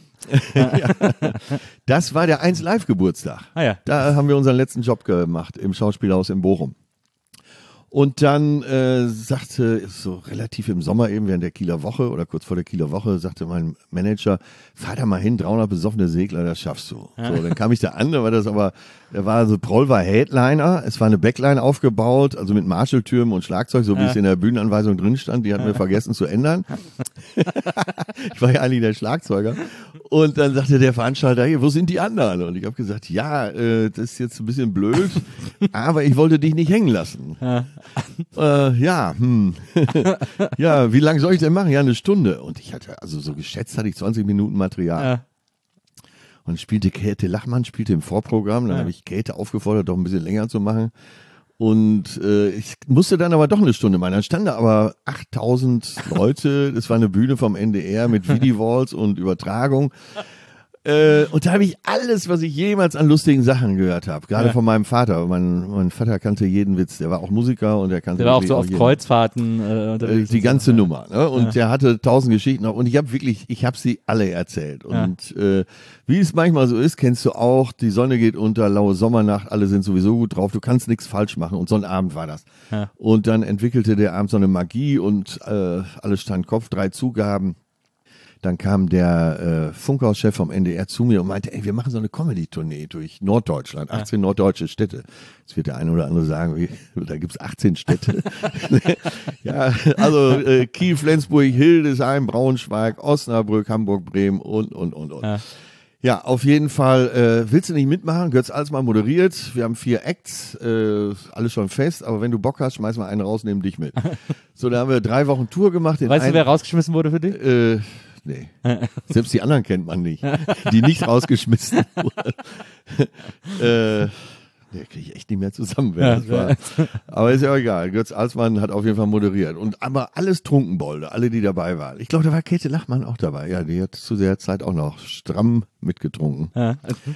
das war der eins Live Geburtstag. Ah ja. Da haben wir unseren letzten Job gemacht im Schauspielhaus in Bochum. Und dann äh, sagte, so relativ im Sommer eben während der Kieler Woche oder kurz vor der Kieler Woche, sagte mein Manager, fahr da mal hin, dreihundert besoffene Segler, das schaffst du. So, dann kam ich da an, da war das aber, da war so, Proll war Headliner, es war eine Backline aufgebaut, also mit Marshalltürmen und Schlagzeug, so wie Ja. es in der Bühnenanweisung drin stand, die hatten wir vergessen zu ändern. Ich war ja eigentlich der Schlagzeuger. Und dann sagte der Veranstalter, hey, wo sind die anderen? Und ich habe gesagt, ja, äh, das ist jetzt ein bisschen blöd, aber ich wollte dich nicht hängen lassen. Ja. Äh, ja, hm. Ja, wie lange soll ich denn machen? Ja, eine Stunde. Und ich hatte, also so geschätzt hatte ich zwanzig Minuten Material. Ja. Und spielte Käthe Lachmann, spielte im Vorprogramm. Dann Ja. habe ich Käthe aufgefordert, doch ein bisschen länger zu machen. Und äh, ich musste dann aber doch eine Stunde machen. Dann standen da aber achttausend Leute. Das war eine Bühne vom N D R mit Videowalls und Übertragung. Äh, und da habe ich alles, was ich jemals an lustigen Sachen gehört habe. Gerade ja. von meinem Vater. Mein, mein Vater kannte jeden Witz. Der war auch Musiker und der kannte Der war auch so auf jeden. Kreuzfahrten äh, unterwegs. Die ganze so. Nummer. Ne? Und ja. der hatte tausend Geschichten auch. Und ich habe wirklich, ich habe sie alle erzählt. Und ja. äh, wie es manchmal so ist, kennst du auch, die Sonne geht unter, laue Sommernacht, alle sind sowieso gut drauf. Du kannst nichts falsch machen. Und so ein Abend war das. Ja. Und dann entwickelte der Abend so eine Magie und äh, alles stand Kopf, drei Zugaben. Dann kam der äh, Funkhauschef vom N D R zu mir und meinte, ey, wir machen so eine Comedy-Tournee durch Norddeutschland, achtzehn ja. norddeutsche Städte. Jetzt wird der eine oder andere sagen, wie, da gibt's achtzehn Städte. ja, also äh, Kiel, Flensburg, Hildesheim, Braunschweig, Osnabrück, Hamburg, Bremen und, und, und, und. Ja. Ja, auf jeden Fall. Äh, willst du nicht mitmachen? Götz Alsmann moderiert. Wir haben vier Acts, äh, alles schon fest. Aber wenn du Bock hast, schmeiß mal einen raus, nehmen dich mit. So, da haben wir drei Wochen Tour gemacht. Weißt du, wer rausgeschmissen wurde für dich? Äh, Nee, selbst die anderen kennt man nicht, die nicht rausgeschmissen wurden. äh, nee, kriege ich echt nicht mehr zusammen, wer das war. Aber ist ja auch egal. Götz Alsmann hat auf jeden Fall moderiert. Und aber alles Trunkenbolde, alle, die dabei waren. Ich glaube, da war Käthe Lachmann auch dabei. Ja, die hat zu der Zeit auch noch stramm mitgetrunken. Ja.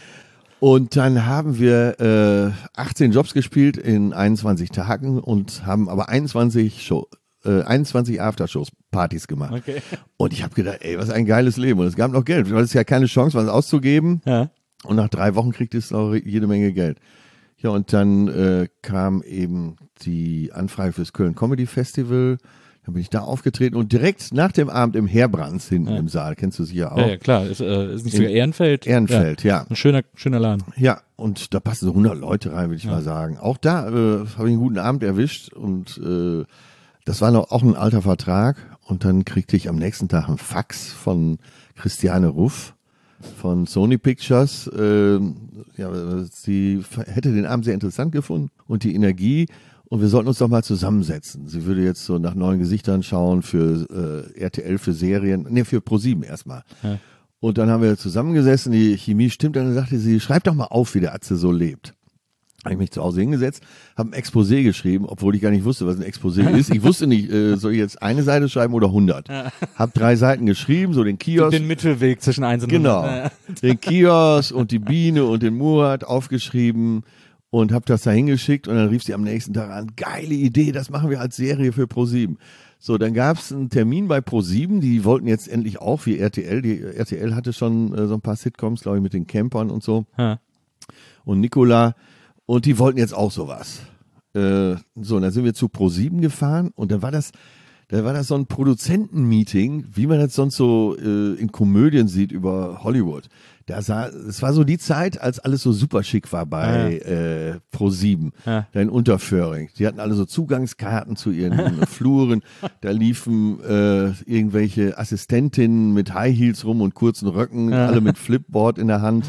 Und dann haben wir äh, achtzehn Jobs gespielt in einundzwanzig Tagen und haben aber einundzwanzig Show. einundzwanzig Aftershows-Partys gemacht. Okay. Und ich habe gedacht, ey, was ein geiles Leben. Und es gab noch Geld. Du hattest ja keine Chance, was auszugeben. Ja. Und nach drei Wochen kriegt es auch jede Menge Geld. Ja, und dann äh, kam eben die Anfrage fürs Köln Comedy Festival. Dann bin ich da aufgetreten und direkt nach dem Abend im Herbrands hinten ja. im Saal. Kennst du sicher auch? Ja, ja klar. Ist, äh, ist nicht sogar Ehrenfeld? Ehrenfeld, ja. ja. Ein schöner, schöner Laden. Ja, und da passen so hundert Leute rein, würde ich ja. mal sagen. Auch da äh, habe ich einen guten Abend erwischt und äh, das war noch auch ein alter Vertrag und dann kriegte ich am nächsten Tag einen Fax von Christiane Ruff von Sony Pictures. Äh, ja, sie hätte den Abend sehr interessant gefunden und die Energie und wir sollten uns doch mal zusammensetzen. Sie würde jetzt so nach neuen Gesichtern schauen für äh, R T L, für Serien, nee, für ProSieben erstmal. Ja. Und dann haben wir zusammengesessen, die Chemie stimmt, dann sagte sie, schreib doch mal auf, wie der Atze so lebt. Habe ich mich zu Hause hingesetzt, habe ein Exposé geschrieben, obwohl ich gar nicht wusste, was ein Exposé ist. Ich wusste nicht, äh, soll ich jetzt eine Seite schreiben oder hundert? Ja. Hab drei Seiten geschrieben, so den Kiosk. Den Mittelweg zwischen eins und genau, hundert. Genau, den Kiosk und die Biene und den Murat aufgeschrieben und habe das da hingeschickt und dann rief sie am nächsten Tag an, geile Idee, das machen wir als Serie für ProSieben. So, dann gab es einen Termin bei ProSieben, die wollten jetzt endlich auch wie R T L, die R T L hatte schon äh, so ein paar Sitcoms, glaube ich, mit den Campern und so. Ja. Und Nicola. Und die wollten jetzt auch sowas. Äh, so, und dann sind wir zu ProSieben gefahren und dann war das, da war das so ein Produzentenmeeting, wie man das sonst so äh, in Komödien sieht über Hollywood. Da sah, es war so die Zeit, als alles so super schick war bei ja. äh, ProSieben, ja. da in Unterföhring. Die hatten alle so Zugangskarten zu ihren Fluren. Da liefen äh, irgendwelche Assistentinnen mit High Heels rum und kurzen Röcken, ja. alle mit Flipboard in der Hand.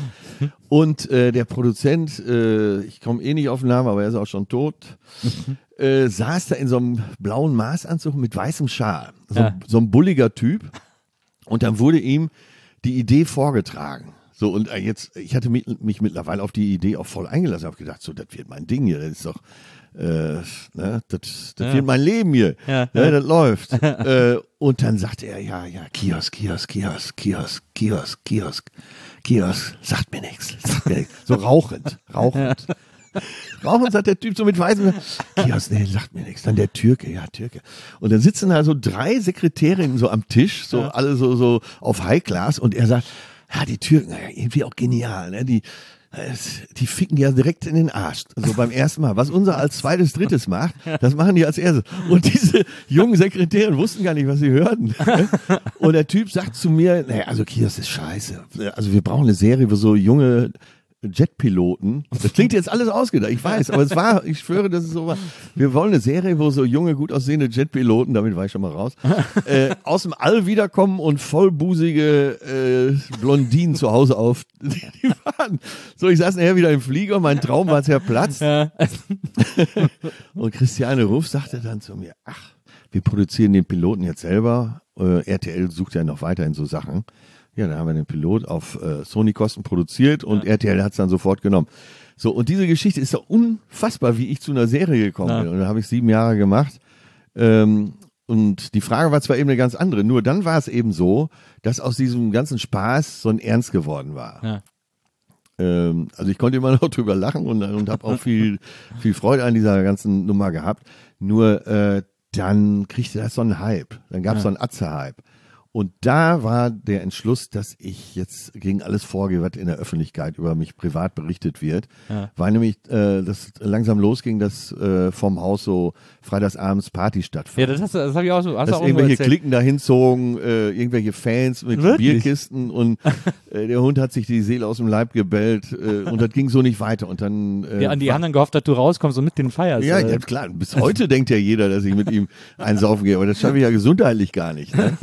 Und äh, der Produzent, äh, ich komme eh nicht auf den Namen, aber er ist auch schon tot, äh, saß da in so einem blauen Maßanzug mit weißem Schal. So, ja. so ein bulliger Typ. Und dann wurde ihm die Idee vorgetragen. So, und jetzt, ich hatte mich, mich mittlerweile auf die Idee auch voll eingelassen. Ich habe gedacht, so, das wird mein Ding hier, das ist doch, äh, ne, das, das ja. wird mein Leben hier, ja, ne, ja. das läuft. äh, und dann sagte er, ja, ja, Kiosk, Kiosk, Kiosk, Kiosk, Kiosk, Kiosk, Kiosk, sagt mir nichts, sagt mir nichts. So rauchend, rauchend. Rauchend sagt der Typ so mit weißem, Kiosk, nee, sagt mir nichts. Dann der Türke, ja, Türke. Und dann sitzen da so drei Sekretärinnen so am Tisch, so ja. alle so, so auf High Class und er sagt, ja, die Türken, irgendwie auch genial, ne? Die, die ficken ja direkt in den Arsch. So beim ersten Mal. Was unser als zweites, drittes macht, das machen die als erstes. Und diese jungen Sekretäre wussten gar nicht, was sie hörten. Und der Typ sagt zu mir, naja, also Kiosk ist scheiße. Also wir brauchen eine Serie, wo so junge Jetpiloten, das klingt jetzt alles ausgedacht, ich weiß, aber es war, ich schwöre, das ist so war. Wir wollen eine Serie, wo so junge, gut aussehende Jetpiloten, damit war ich schon mal raus, äh, aus dem All wiederkommen und vollbusige äh, Blondinen zu Hause auf. Die waren. So, ich saß nachher wieder im Flieger, mein Traum war zerplatzt. Ja. Und Christiane Ruff sagte dann zu mir, ach, wir produzieren den Piloten jetzt selber. Äh, R T L sucht ja noch weiterhin so Sachen. Ja, dann haben wir den Pilot auf äh, Sony-Kosten produziert und ja. R T L hat es dann sofort genommen. So, und diese Geschichte ist doch unfassbar, wie ich zu einer Serie gekommen ja. bin. Und da habe ich sieben Jahre gemacht. Ähm, und die Frage war zwar eben eine ganz andere, nur dann war es eben so, dass aus diesem ganzen Spaß so ein Ernst geworden war. Ja. Ähm, also ich konnte immer noch drüber lachen und, und habe auch viel, viel Freude an dieser ganzen Nummer gehabt. Nur äh, dann kriegte das so einen Hype. Dann gab es ja. so einen Atze-Hype. Und da war der Entschluss, dass ich jetzt gegen alles vorgehe, was in der Öffentlichkeit über mich privat berichtet wird. Ja. Weil nämlich äh, das langsam losging, dass äh, vom Haus so freitagsabends Party stattfand. Ja, das, hast du, das habe ich auch so. Hast dass du auch irgendwelche so Klicken dahin zogen, äh, irgendwelche Fans mit Wirklich? Bierkisten und äh, der Hund hat sich die Seele aus dem Leib gebellt äh, und das ging so nicht weiter. Und dann äh, ja, und die haben dann gehofft, dass du rauskommst und mit den feierst. Ja, ja, klar. Bis heute denkt ja jeder, dass ich mit ihm einsaufen gehe, aber das schaffe ich ja gesundheitlich gar nicht. Ne?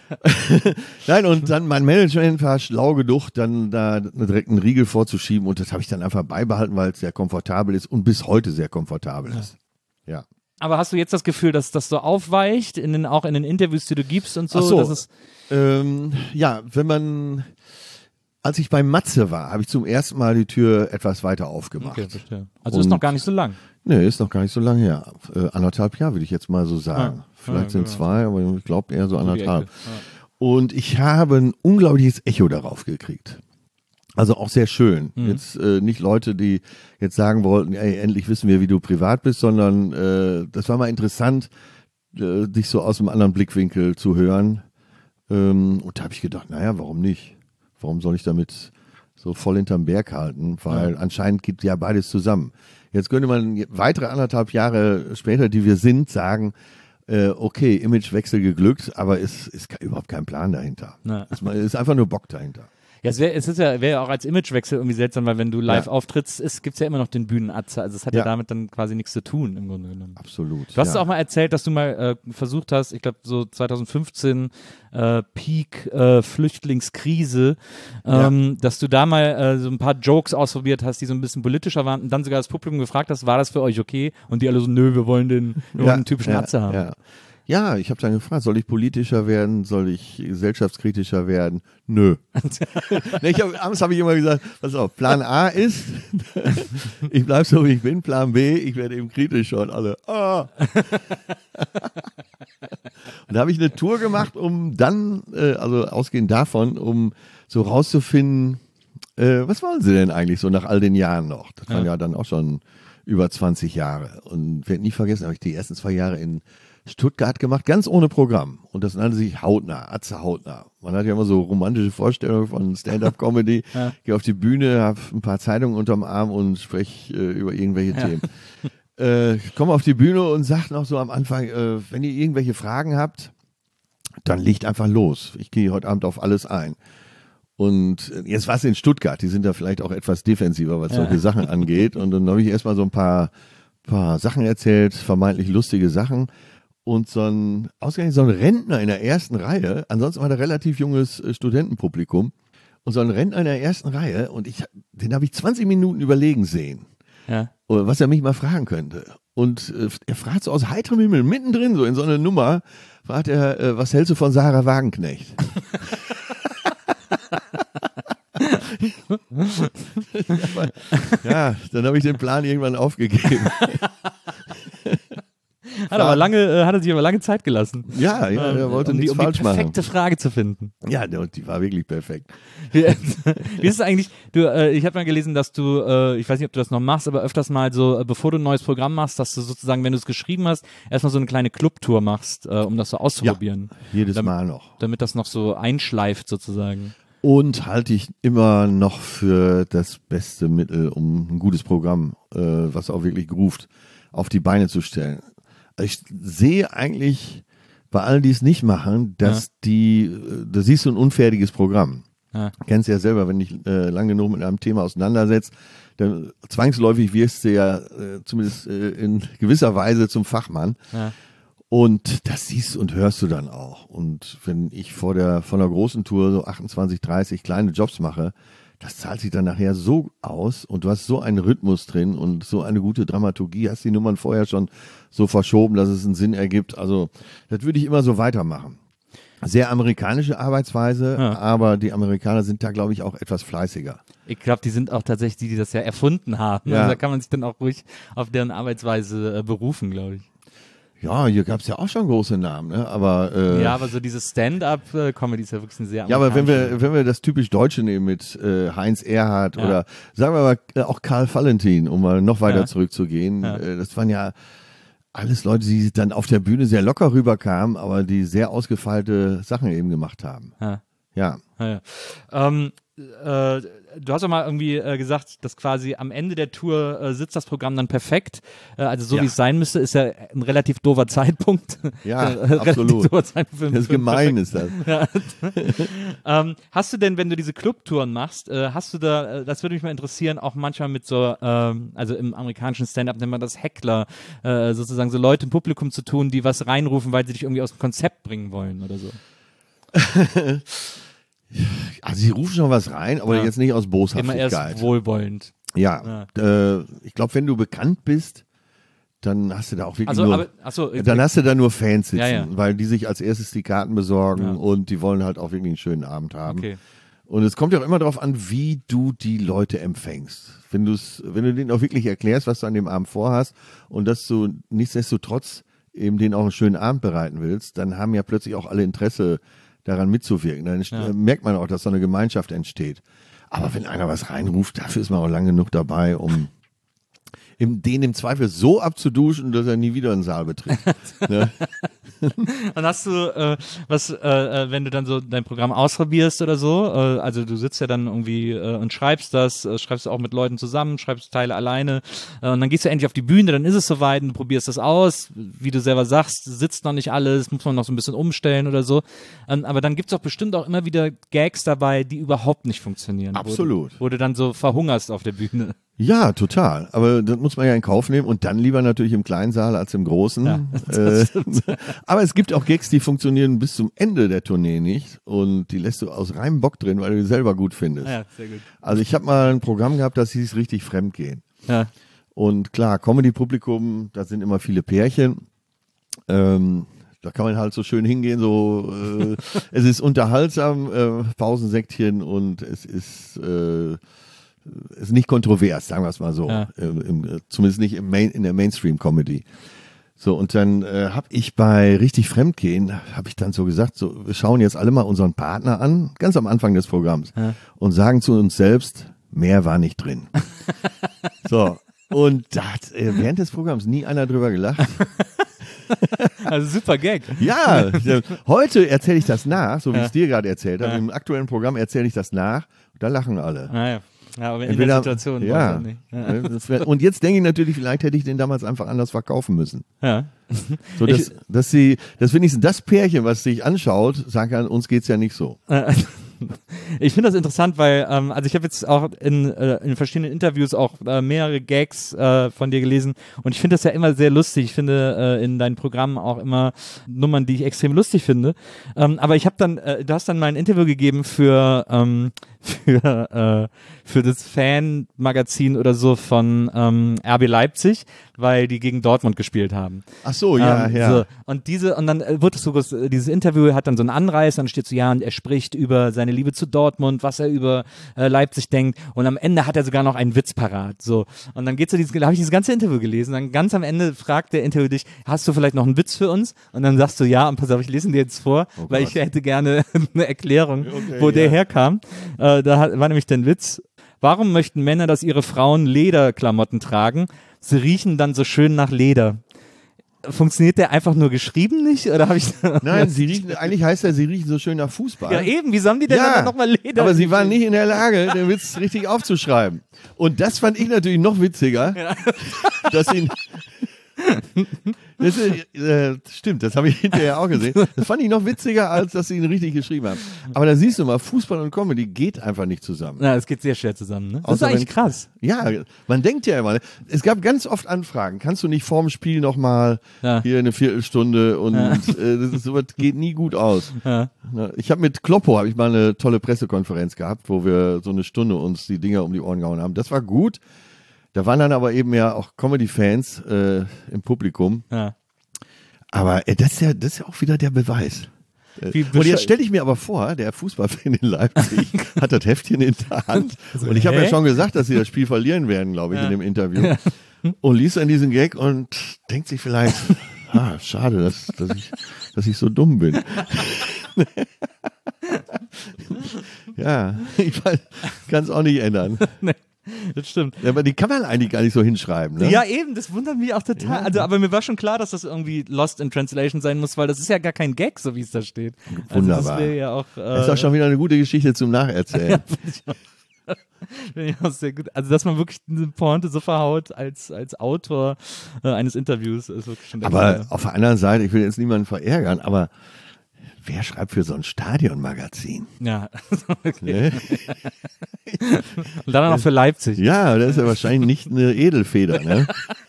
Nein, und dann mein Management war schlau genug, dann da direkt einen Riegel vorzuschieben und das habe ich dann einfach beibehalten, weil es sehr komfortabel ist und bis heute sehr komfortabel ist. Ja. Aber hast du jetzt das Gefühl, dass das so aufweicht, in den, auch in den Interviews, die du gibst und so? Ach so, dass es ähm, ja, wenn man, als ich bei Matze war, habe ich zum ersten Mal die Tür etwas weiter aufgemacht. Okay, verstehe. Also und ist noch gar nicht so lang. Nee, ist noch gar nicht so lange her. Äh, anderthalb Jahre würde ich jetzt mal so sagen. Ja. Vielleicht ja, sind genau. zwei, aber ich glaube eher so anderthalb. Und ich habe ein unglaubliches Echo darauf gekriegt. Also auch sehr schön. Mhm. Jetzt äh, nicht Leute, die jetzt sagen wollten, ey, endlich wissen wir, wie du privat bist, sondern äh, das war mal interessant, äh, dich so aus einem anderen Blickwinkel zu hören. Ähm, und da habe ich gedacht, naja, warum nicht? Warum soll ich damit so voll hinterm Berg halten? Weil ja. anscheinend geht ja beides zusammen. Jetzt könnte man weitere anderthalb Jahre später, die wir sind, sagen, äh, okay, Imagewechsel geglückt, aber es ist überhaupt kein Plan dahinter. Ja. Es ist einfach nur Bock dahinter. Ja, es wäre es ist ja, wäre ja auch als Imagewechsel irgendwie seltsam, weil wenn du live ja. auftrittst, gibt es ja immer noch den Bühnenatze. Also es hat ja. ja damit dann quasi nichts zu tun im Grunde genommen. Absolut. Du hast ja. auch mal erzählt, dass du mal äh, versucht hast, ich glaube so zwanzig fünfzehn äh, Peak äh, Flüchtlingskrise, ähm, ja. dass du da mal äh, so ein paar Jokes ausprobiert hast, die so ein bisschen politischer waren und dann sogar das Publikum gefragt hast, war das für euch okay? Und die alle so, nö, wir wollen den, wir ja. wollen einen typischen ja. Atze haben. Ja. Ja, ich habe dann gefragt, soll ich politischer werden, soll ich gesellschaftskritischer werden? Nö. nee, ich hab, abends habe ich immer gesagt, pass auf, Plan A ist, ich bleib so wie ich bin, Plan B, ich werde eben kritischer und alle, ah. Und da habe ich eine Tour gemacht, um dann, äh, also ausgehend davon, um so rauszufinden, äh, was wollen sie denn eigentlich so nach all den Jahren noch? Das waren ja, ja dann auch schon über zwanzig Jahre. Und werde nie vergessen, habe ich die ersten zwei Jahre in Stuttgart gemacht, ganz ohne Programm. Und das nannte sich Hautnah, Atze Hautnah. Man hat ja immer so romantische Vorstellungen von Stand-up-Comedy. Ja. Ich gehe auf die Bühne, habe ein paar Zeitungen unterm Arm und spreche äh, über irgendwelche ja. Themen. Äh, ich komme auf die Bühne und sage noch so am Anfang, äh, wenn ihr irgendwelche Fragen habt, dann legt einfach los. Ich gehe heute Abend auf alles ein. Und jetzt war es in Stuttgart, die sind da vielleicht auch etwas defensiver, was ja. solche Sachen angeht. Und dann habe ich erstmal so ein paar, paar Sachen erzählt, vermeintlich lustige Sachen. Und so ein, ausgerechnet so ein Rentner in der ersten Reihe, ansonsten war da relativ junges Studentenpublikum, und so ein Rentner in der ersten Reihe, und ich, den habe ich zwanzig Minuten überlegen sehen, ja. was er mich mal fragen könnte. Und äh, er fragt so aus heiterem Himmel, mittendrin so in so einer Nummer, fragt er, äh, was hältst du von Sarah Wagenknecht? Ja, dann habe ich den Plan irgendwann aufgegeben. Hat aber lange, äh, hat er sich aber lange Zeit gelassen. Ja, ja, er wollte um nichts die, um falsch die perfekte machen. Frage zu finden. Ja, die war wirklich perfekt. Wie, wie ist es eigentlich, du, äh, ich habe mal gelesen, dass du, äh, ich weiß nicht, ob du das noch machst, aber öfters mal so, äh, bevor du ein neues Programm machst, dass du sozusagen, wenn du es geschrieben hast, erstmal so eine kleine Clubtour machst, äh, um das so auszuprobieren. Ja, jedes damit, Mal noch. Damit das noch so einschleift sozusagen. Und halte ich immer noch für das beste Mittel, um ein gutes Programm, äh, was auch wirklich groovt, auf die Beine zu stellen. Ich sehe eigentlich bei allen, die es nicht machen, dass ja. die, da siehst du ein unfertiges Programm. Ja. Kennst du ja selber, wenn dich äh, lang genug mit einem Thema auseinandersetzt, dann zwangsläufig wirst du ja äh, zumindest äh, in gewisser Weise zum Fachmann. Ja. Und das siehst und hörst du dann auch. Und wenn ich vor der, von der großen Tour so achtundzwanzig, dreißig kleine Jobs mache, das zahlt sich dann nachher so aus und du hast so einen Rhythmus drin und so eine gute Dramaturgie, hast die Nummern vorher schon so verschoben, dass es einen Sinn ergibt. Also das würde ich immer so weitermachen. Sehr amerikanische Arbeitsweise, Ja. aber die Amerikaner sind da, glaube ich, auch etwas fleißiger. Ich glaube, die sind auch tatsächlich die, die das ja erfunden haben. Ja. Also da kann man sich dann auch ruhig auf deren Arbeitsweise äh, berufen, glaube ich. Ja, hier gab es ja auch schon große Namen, ne? Aber äh, Ja, aber so diese Stand-up-Comedy ist ja wirklich eine sehr ja, aber wenn wir amerikanische- wenn wir das typisch Deutsche nehmen mit äh, Heinz Erhardt Ja. oder sagen wir mal äh, auch Karl Valentin, um mal noch weiter Ja. zurückzugehen, Ja. äh, das waren ja alles Leute, die dann auf der Bühne sehr locker rüberkamen, aber die sehr ausgefeilte Sachen eben gemacht haben. Ja. Ja. Ja, ja. Ähm, äh, du hast doch mal irgendwie äh, gesagt, dass quasi am Ende der Tour äh, sitzt das Programm dann perfekt. Äh, also so Ja. wie es sein müsste, ist ja ein relativ doofer Zeitpunkt. Ja, Äh, relativ absolut. doofer Zeitpunkt für, Das ist für- gemein ist das. Ähm, hast du denn, wenn du diese Clubtouren machst, äh, hast du da, äh, das würde mich mal interessieren, auch manchmal mit so, ähm, also im amerikanischen Stand-up nennt man das Heckler, äh, sozusagen so Leute im Publikum zu tun, die was reinrufen, weil sie dich irgendwie aus dem Konzept bringen wollen oder so. Also sie rufen schon was rein, aber Ja. jetzt nicht aus Immer Boshaftigkeit. erst wohlwollend. Ja, äh, ich glaube, wenn du bekannt bist, dann hast du da auch wirklich Also, nur, aber, achso, dann hast du da nur Fans sitzen, Ja, ja. weil die sich als erstes die Karten besorgen Ja. und die wollen halt auch wirklich einen schönen Abend haben. okay. Und es kommt ja auch immer darauf an, wie du die Leute empfängst. Wenn du es, wenn du denen auch wirklich erklärst, was du an dem Abend vorhast und dass du nichtsdestotrotz eben denen auch einen schönen Abend bereiten willst, dann haben ja plötzlich auch alle Interesse daran mitzuwirken. Dann Ja. äh, merkt man auch, dass so eine Gemeinschaft entsteht. Aber wenn einer was reinruft, dafür ist man auch lang genug dabei, um im, den im Zweifel so abzuduschen, dass er nie wieder einen Saal betritt. Ne? Und hast du, äh, was, äh, äh, wenn du dann so dein Programm ausprobierst oder so, äh, also du sitzt ja dann irgendwie äh, und schreibst das, äh, schreibst du auch mit Leuten zusammen, schreibst Teile alleine äh, und dann gehst du endlich auf die Bühne, dann ist es soweit und du probierst das aus, wie du selber sagst, sitzt noch nicht alles, muss man noch so ein bisschen umstellen oder so, ähm, aber dann gibt's auch bestimmt auch immer wieder Gags dabei, die überhaupt nicht funktionieren. Absolut. Wo du, wo du dann so verhungerst auf der Bühne. Ja, total. Aber das muss man ja in Kauf nehmen und dann lieber natürlich im kleinen Saal als im großen. Ja, äh, aber es gibt auch Gags, die funktionieren bis zum Ende der Tournee nicht und die lässt du aus reinem Bock drin, weil du die selber gut findest. Ja, sehr gut. Also ich habe mal ein Programm gehabt, das hieß richtig Fremdgehen. Ja. Und klar, Comedy-Publikum, da sind immer viele Pärchen. Ähm, da kann man halt so schön hingehen, so äh, es ist unterhaltsam, äh, Pausensäckchen und es ist äh, ist nicht kontrovers, sagen wir es mal so. Ja. Im, im, zumindest nicht im Main, in der Mainstream-Comedy. So, und dann äh, habe ich bei Richtig Fremdgehen, habe ich dann so gesagt, so, wir schauen jetzt alle mal unseren Partner an, ganz am Anfang des Programms, Ja. und sagen zu uns selbst, mehr war nicht drin. So, und da hat äh, während des Programms nie einer drüber gelacht. Also super Gag. Ja, heute erzähle ich das nach, so wie ich Ja. es dir gerade erzählt habe. Ja. Im aktuellen Programm erzähle ich das nach, da lachen alle. Naja. Ja, aber in Entweder- der Situation ja. weiß ich nicht. Ne, das wär- Und jetzt denke ich natürlich, vielleicht hätte ich den damals einfach anders verkaufen müssen. Ja. So, dass, dass sie, dass wenigstens das Pärchen, was sich anschaut, sagt an, uns geht's ja nicht so. Äh, Ich finde das interessant, weil, ähm, also ich habe jetzt auch in, äh, in verschiedenen Interviews auch äh, mehrere Gags äh, von dir gelesen und ich finde das ja immer sehr lustig. Ich finde äh, in deinen Programmen auch immer Nummern, die ich extrem lustig finde. Ähm, aber ich habe dann, äh, du hast dann mal ein Interview gegeben für, ähm, für, äh, für das Fan-Magazin oder so von ähm, R B Leipzig, weil die gegen Dortmund gespielt haben. Ach so, ja, Ähm, ja. So. Und diese, und dann äh, wird es so, groß, dieses Interview hat dann so einen Anreiß, dann steht so, ja, und er spricht über seine Liebe zu Dortmund, was er über äh, Leipzig denkt, und am Ende hat er sogar noch einen Witz parat, so. Und dann geht so dieses, da habe ich dieses ganze Interview gelesen, dann ganz am Ende fragt der Interview dich, hast du vielleicht noch einen Witz für uns? Und dann sagst du, ja, und pass auf, ich lese ihn dir jetzt vor, Oh weil Gott. ich hätte gerne eine Erklärung, Okay, wo der ja. herkam. Äh, da hat, war nämlich der Witz, warum möchten Männer, dass ihre Frauen Lederklamotten tragen? Sie riechen dann so schön nach Leder. Funktioniert der einfach nur geschrieben nicht? Oder habe ich Nein, sie riechen, eigentlich heißt er, sie riechen so schön nach Fußball. Ja, eben, wieso haben die denn dann nochmal Leder? aber sie waren nicht in der Lage, den Witz richtig aufzuschreiben. Und das fand ich natürlich noch witziger, dass sie... Das ist, äh, stimmt, das habe ich hinterher auch gesehen. Das fand ich noch witziger, als dass sie ihn richtig geschrieben haben. Aber da siehst du mal, Fußball und Comedy geht einfach nicht zusammen. Na, es geht sehr schwer zusammen, ne? Das Außer ist eigentlich wenn- krass. Ja, man denkt ja immer, es gab ganz oft Anfragen, kannst du nicht vorm Spiel nochmal Ja. hier eine Viertelstunde und Ja. äh, das ist, sowas geht nie gut aus. Ja. Na, Ich habe mit Kloppo, habe ich mal eine tolle Pressekonferenz gehabt, wo wir so eine Stunde uns die Dinger um die Ohren gehauen haben. Das war gut. Da waren dann aber eben ja auch Comedy-Fans äh, im Publikum. Ja. Aber äh, das, ist ja, das ist ja auch wieder der Beweis. Wie Und jetzt stelle ich mir aber vor, der Fußballfan in Leipzig hat das Heftchen in der Hand. Und ich habe ja schon gesagt, dass sie das Spiel verlieren werden, glaube ich, Ja. in dem Interview. Und liest dann diesen Gag und denkt sich vielleicht, ah, schade, dass, dass, ich, dass ich so dumm bin. Ja, ich kann es auch nicht ändern. Nee, das stimmt. Ja, aber die kann man eigentlich gar nicht so hinschreiben. Ne? Ja, eben, das wundert mich auch total. Ja. Also, aber mir war schon klar, dass das irgendwie Lost in Translation sein muss, weil das ist ja gar kein Gag, so wie es da steht. Also Wunderbar. das wäre ja auch. Äh, Das ist auch schon wieder eine gute Geschichte zum Nacherzählen. Finde ich auch sehr gut. Also, dass man wirklich eine Pointe so verhaut als, als Autor äh, eines Interviews, ist wirklich schon der Aber Fall. auf der anderen Seite, ich will jetzt niemanden verärgern, aber wer schreibt für so ein Stadionmagazin? Ja. Ne? Okay. Und dann auch noch für Leipzig. Ja, das ist ja wahrscheinlich nicht eine Edelfeder. Ne?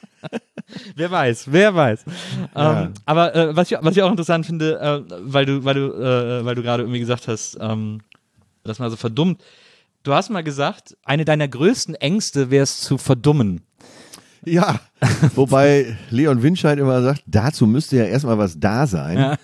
Wer weiß, wer weiß. Ja. Ähm, aber äh, was, ich, was ich auch interessant finde, äh, weil du, weil du, äh, weil du gerade irgendwie gesagt hast, ähm, dass man so verdummt. Du hast mal gesagt, eine deiner größten Ängste wäre es zu verdummen. Ja, wobei Leon Winscheid immer sagt, dazu müsste ja erstmal was da sein. Ja.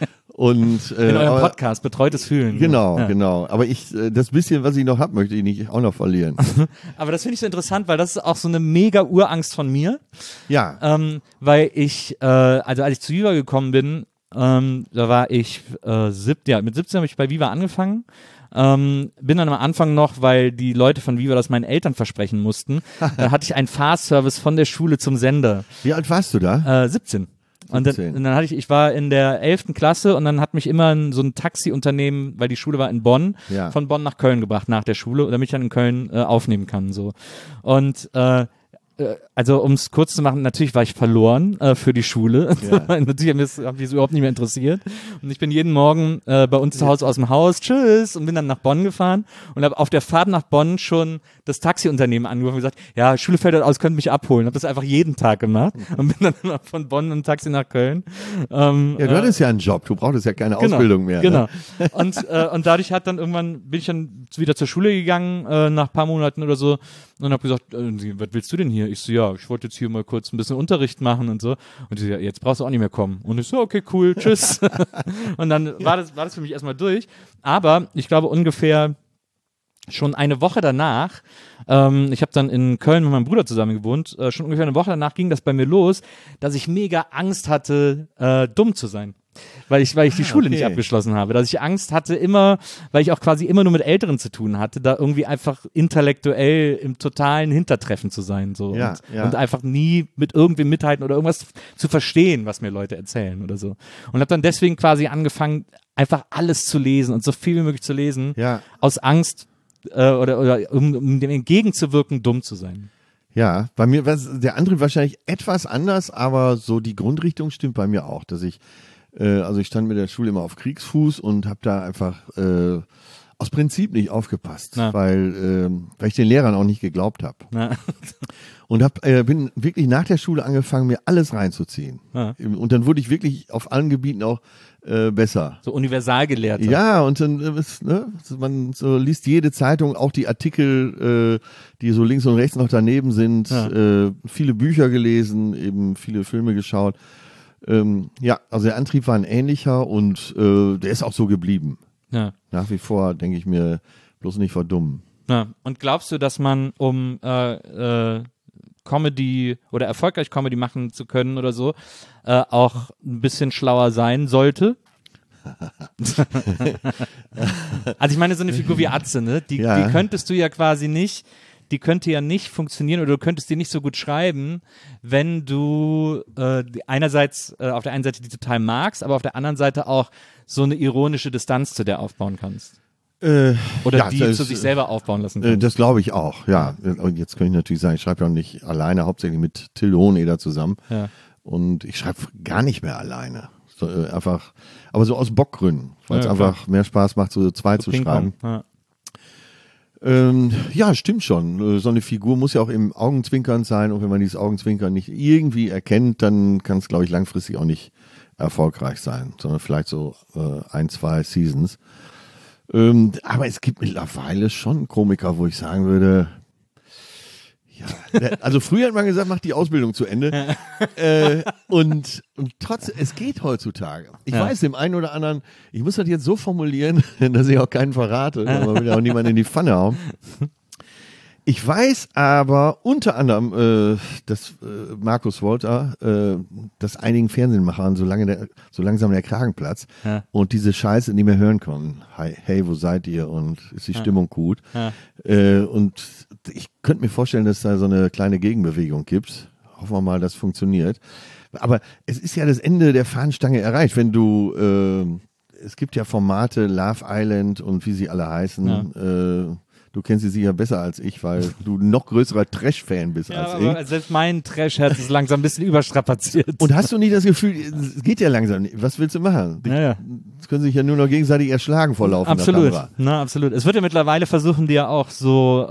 Und, äh, In eurem aber, Podcast, betreutes Fühlen. Genau, Ja. genau. Aber ich, äh, das bisschen, was ich noch habe, möchte ich nicht auch noch verlieren. Aber das finde ich so interessant, weil das ist auch so eine mega Urangst von mir. Ja, Ähm, weil ich, äh, also als ich zu Viva gekommen bin, ähm, da war ich äh, sieb, ja, mit siebzehn habe ich bei Viva angefangen. Ähm, bin dann am Anfang noch, weil die Leute von Viva das meinen Eltern versprechen mussten, da hatte ich einen Fahrservice von der Schule zum Sender. wie alt warst du da? Äh, siebzehn. Und dann, siebzehn. und dann hatte ich, ich war in der elften Klasse und dann hat mich immer ein, so ein Taxiunternehmen, weil die Schule war in Bonn, Ja. von Bonn nach Köln gebracht nach der Schule, damit ich dann in Köln äh, aufnehmen kann. So. Und äh, äh, also um es kurz zu machen, natürlich war ich verloren äh, für die Schule. Ja. Natürlich hat mich das, hat mich das überhaupt nicht mehr interessiert. Und ich bin jeden Morgen äh, bei uns zu Hause aus dem Haus, tschüss, und bin dann nach Bonn gefahren und habe auf der Fahrt nach Bonn schon das Taxiunternehmen angerufen und gesagt, ja, Schule fällt aus, könnt mich abholen. Habe das einfach jeden Tag gemacht und bin dann immer von Bonn im Taxi nach Köln. Ähm, Ja, du hattest ja einen Job, du brauchtest ja keine Genau, Ausbildung mehr. Genau. Ne? Und, äh, und dadurch hat dann irgendwann, bin ich dann wieder zur Schule gegangen, äh, nach ein paar Monaten oder so, und habe gesagt, äh, was willst du denn hier? Ich so, ja, ich wollte jetzt hier mal kurz ein bisschen Unterricht machen und so. Und sie so, ja, jetzt brauchst du auch nicht mehr kommen. Und ich so, okay, cool, tschüss. Und dann war das, war das für mich erstmal durch. Aber ich glaube ungefähr schon eine Woche danach, ähm, ich habe dann in Köln mit meinem Bruder zusammen gewohnt, äh, schon ungefähr eine Woche danach ging das bei mir los, dass ich mega Angst hatte, äh, dumm zu sein. Weil ich, weil ich die Ah, Schule okay. nicht abgeschlossen habe. Dass ich Angst hatte immer, weil ich auch quasi immer nur mit Älteren zu tun hatte, da irgendwie einfach intellektuell im totalen Hintertreffen zu sein. So. Ja, und, ja. und einfach nie mit irgendwem mithalten oder irgendwas zu verstehen, was mir Leute erzählen oder so. Und habe dann deswegen quasi angefangen, einfach alles zu lesen und so viel wie möglich zu lesen, Ja. aus Angst äh, oder, oder um, um dem entgegenzuwirken, dumm zu sein. Ja, bei mir war der Antrieb wahrscheinlich etwas anders, aber so die Grundrichtung stimmt bei mir auch, dass ich, äh, also ich stand mit der Schule immer auf Kriegsfuß und habe da einfach äh, aus Prinzip nicht aufgepasst, Na. weil, ähm, weil ich den Lehrern auch nicht geglaubt habe. Na, Und hab, äh, bin wirklich nach der Schule angefangen, mir alles reinzuziehen. Ja. Und dann wurde ich wirklich auf allen Gebieten auch äh, besser. so Universalgelehrte. Ja, und dann äh, ist, ne, man so liest jede Zeitung, auch die Artikel, äh, die so links und rechts noch daneben sind, Ja. äh, viele Bücher gelesen, eben viele Filme geschaut. Ähm, ja, also der Antrieb war ein ähnlicher und äh, der ist auch so geblieben. Ja. Nach wie vor denke ich mir, bloß nicht verdummen. Ja. Und glaubst du, dass man, um äh, äh, Comedy oder erfolgreich Comedy machen zu können oder so, äh, auch ein bisschen schlauer sein sollte? Also ich meine, so eine Figur wie Atze, ne? Die, Ja. die könntest du ja quasi nicht, die könnte ja nicht funktionieren oder du könntest die nicht so gut schreiben, wenn du äh, die einerseits äh, auf der einen Seite die total magst, aber auf der anderen Seite auch so eine ironische Distanz zu der aufbauen kannst. Äh, Oder ja, die das- zu sich selber aufbauen lassen Äh, kannst. Das glaube ich auch, ja. Und jetzt kann ich natürlich sagen, ich schreibe ja auch nicht alleine, hauptsächlich mit Till Hoheneder zusammen. Ja. Und ich schreibe gar nicht mehr alleine. So, äh, einfach, aber so aus Bockgründen, weil es Ja, einfach mehr Spaß macht, so zwei zu schreiben. Ja. Ähm, ja, stimmt schon. Äh, So eine Figur muss ja auch im Augenzwinkern sein. Und wenn man dieses Augenzwinkern nicht irgendwie erkennt, dann kann es, glaube ich, langfristig auch nicht erfolgreich sein, sondern vielleicht so äh, ein, zwei Seasons. Ähm, aber es gibt mittlerweile schon Komiker, wo ich sagen würde, Ja, also früher hat man gesagt, mach die Ausbildung zu Ende. äh, und, und trotzdem, es geht heutzutage. Ich Ja. weiß, dem einen oder anderen, ich muss das jetzt so formulieren, dass ich auch keinen verrate, aber man will ja auch niemanden in die Pfanne hauen. Ich weiß aber unter anderem, äh, dass äh, Markus Wolter, äh, dass einigen Fernsehmachern so, lange der, so langsam der Kragen platzt Ja. und diese Scheiße nicht mehr hören können. Hey, hey, wo seid ihr und ist die Stimmung gut? Ja. Äh, und ich könnte mir vorstellen, dass da so eine kleine Gegenbewegung gibt. Hoffen wir mal, das funktioniert. Aber es ist ja das Ende der Fahnenstange erreicht, wenn du, äh, es gibt ja Formate, Love Island und wie sie alle heißen, Ja. äh, du kennst sie sicher besser als ich, weil du noch größerer Trash-Fan bist Ja, als aber ich. selbst mein Trash-Herz ist langsam ein bisschen überstrapaziert. Und hast du nie das Gefühl, es geht ja langsam nicht. Was willst du machen? Die Ja, ja. können sich ja nur noch gegenseitig erschlagen vor laufender Absolut, Kamera. na, absolut. Es wird ja mittlerweile versuchen, die ja auch so, äh,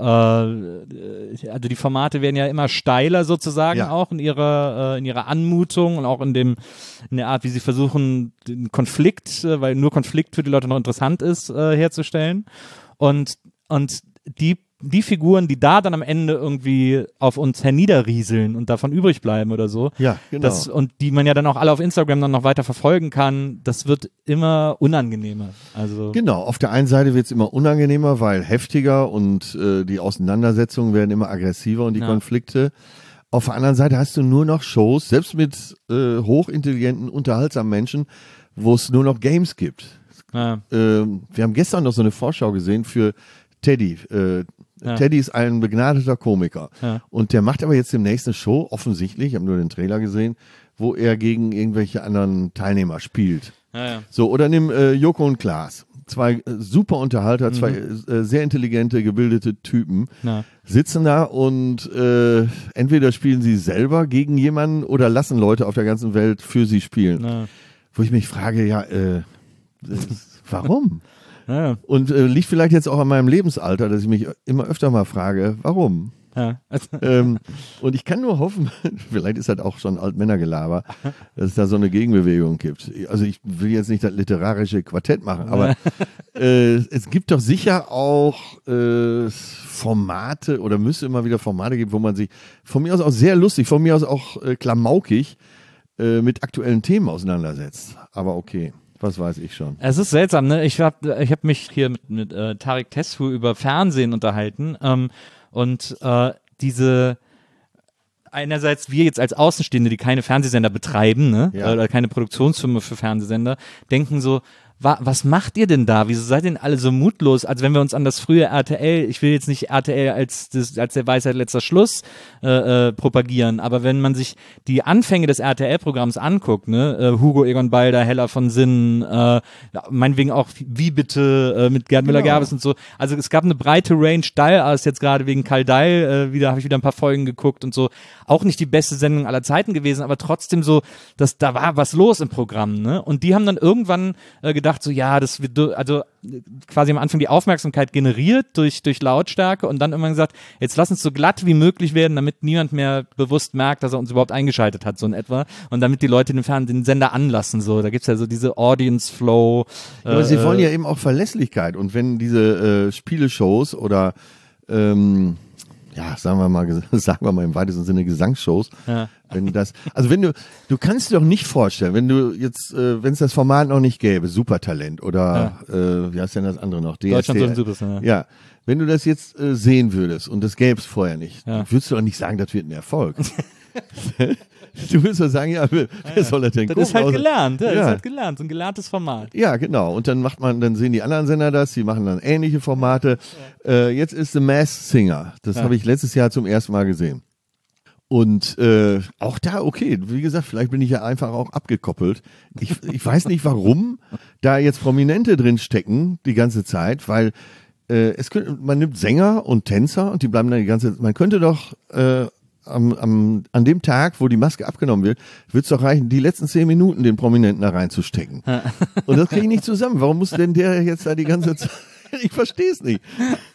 also die Formate werden ja immer steiler sozusagen Ja. auch in ihrer, äh, in ihrer Anmutung und auch in dem, in der Art, wie sie versuchen, den Konflikt, äh, weil nur Konflikt für die Leute noch interessant ist, äh, herzustellen. Und, und die die Figuren, die da dann am Ende irgendwie auf uns herniederrieseln und davon übrig bleiben oder so, Ja, genau. das, und die man ja dann auch alle auf Instagram dann noch weiter verfolgen kann, das wird immer unangenehmer. Also Genau, auf der einen Seite wird es immer unangenehmer, weil heftiger und äh, die Auseinandersetzungen werden immer aggressiver und die Ja. Konflikte. Auf der anderen Seite hast du nur noch Shows, selbst mit äh, hochintelligenten, unterhaltsamen Menschen, wo es nur noch Games gibt. ja, Ähm, wir haben gestern noch so eine Vorschau gesehen für Teddy. Äh, Ja. Teddy ist ein begnadeter Komiker. Ja. Und der macht aber jetzt demnächst eine Show, offensichtlich, ich habe nur den Trailer gesehen, wo er gegen irgendwelche anderen Teilnehmer spielt. ja, ja. So, oder nimm äh, Joko und Klaas. Zwei äh, super Unterhalter, zwei äh, sehr intelligente, gebildete Typen Ja. sitzen da und äh, entweder spielen sie selber gegen jemanden oder lassen Leute auf der ganzen Welt für sie spielen. Ja. Wo ich mich frage, ja, äh, das, warum? Ja, Und äh, liegt vielleicht jetzt auch an meinem Lebensalter, dass ich mich immer öfter mal frage, warum? ja. ähm, und ich kann nur hoffen, vielleicht ist das auch schon Altmännergelaber, dass es da so eine Gegenbewegung gibt. Also ich will jetzt nicht das literarische Quartett machen, aber äh, es gibt doch sicher auch äh, Formate oder müsste immer wieder Formate geben, wo man sich von mir aus auch sehr lustig, von mir aus auch äh, klamaukig äh, mit aktuellen Themen auseinandersetzt. Aber okay. Was weiß ich schon. Es ist seltsam, ne? Ich habe ich hab mich hier mit, mit äh, Tarek Tesfu über Fernsehen unterhalten ähm, und äh, diese einerseits wir jetzt als Außenstehende, die keine Fernsehsender betreiben, ne? Ja. Oder keine Produktionsfirma für Fernsehsender, denken so, wa was macht ihr denn da? Wieso seid ihr denn alle so mutlos? Als wenn wir uns an das frühe R T L, ich will jetzt nicht R T L als, das, als der Weisheit letzter Schluss äh, äh, propagieren, aber wenn man sich die Anfänge des R T L-Programms anguckt, ne, äh, Hugo Egon Balder, Hella von Sinnen, äh, meinetwegen auch Wie bitte äh, mit Gerd Müller-Gerbes und so. Also es gab eine breite Range, Style ist jetzt gerade wegen Karl Dall, äh, wieder habe ich wieder ein paar Folgen geguckt und so. Auch nicht die beste Sendung aller Zeiten gewesen, aber trotzdem so, dass da war was los im Programm, ne? Und die haben dann irgendwann äh, gedacht, so ja, das wird also quasi am Anfang die Aufmerksamkeit generiert durch durch Lautstärke und dann irgendwann gesagt, jetzt lass uns so glatt wie möglich werden, damit niemand mehr bewusst merkt, dass er uns überhaupt eingeschaltet hat, so in etwa. Und damit die Leute den Fernsehen, den Sender anlassen, so. Da gibt's ja so diese Audience Flow. Äh, Aber sie wollen ja eben auch Verlässlichkeit. Und wenn diese äh, Spieleshows oder ähm, ja, sagen wir mal, sagen wir mal im weitesten Sinne Gesangsshows, Ja. wenn das, also wenn du, du kannst dir doch nicht vorstellen, wenn du jetzt, äh, wenn es das Format noch nicht gäbe, Supertalent oder, äh, wie heißt denn das andere noch? D S D. Deutschland soll ein Superstar. Ja, wenn du das jetzt äh, sehen würdest und das gäbe es vorher nicht, Ja. würdest du doch nicht sagen, das wird ein Erfolg. Du würdest doch sagen, ja, wer, wer soll das denn Das gucken? ist halt Außer- gelernt, ja, das Ja. ist halt gelernt, so ein gelerntes Format. Ja, genau. Und dann macht man, dann sehen die anderen Sender das, die machen dann ähnliche Formate. Äh, jetzt ist The Masked Singer. Das Ja. habe ich letztes Jahr zum ersten Mal gesehen. Und äh, auch da, okay, wie gesagt, vielleicht bin ich ja einfach auch abgekoppelt. Ich, ich weiß nicht, warum da jetzt Prominente drin stecken die ganze Zeit, weil äh, es könnte, man nimmt Sänger und Tänzer und die bleiben dann die ganze Zeit. Man könnte doch äh, am, am, an dem Tag, wo die Maske abgenommen wird, wird es doch reichen, die letzten zehn Minuten den Prominenten da reinzustecken. Und das kriege ich nicht zusammen. Warum muss denn der jetzt da die ganze Zeit? Ich verstehe es nicht.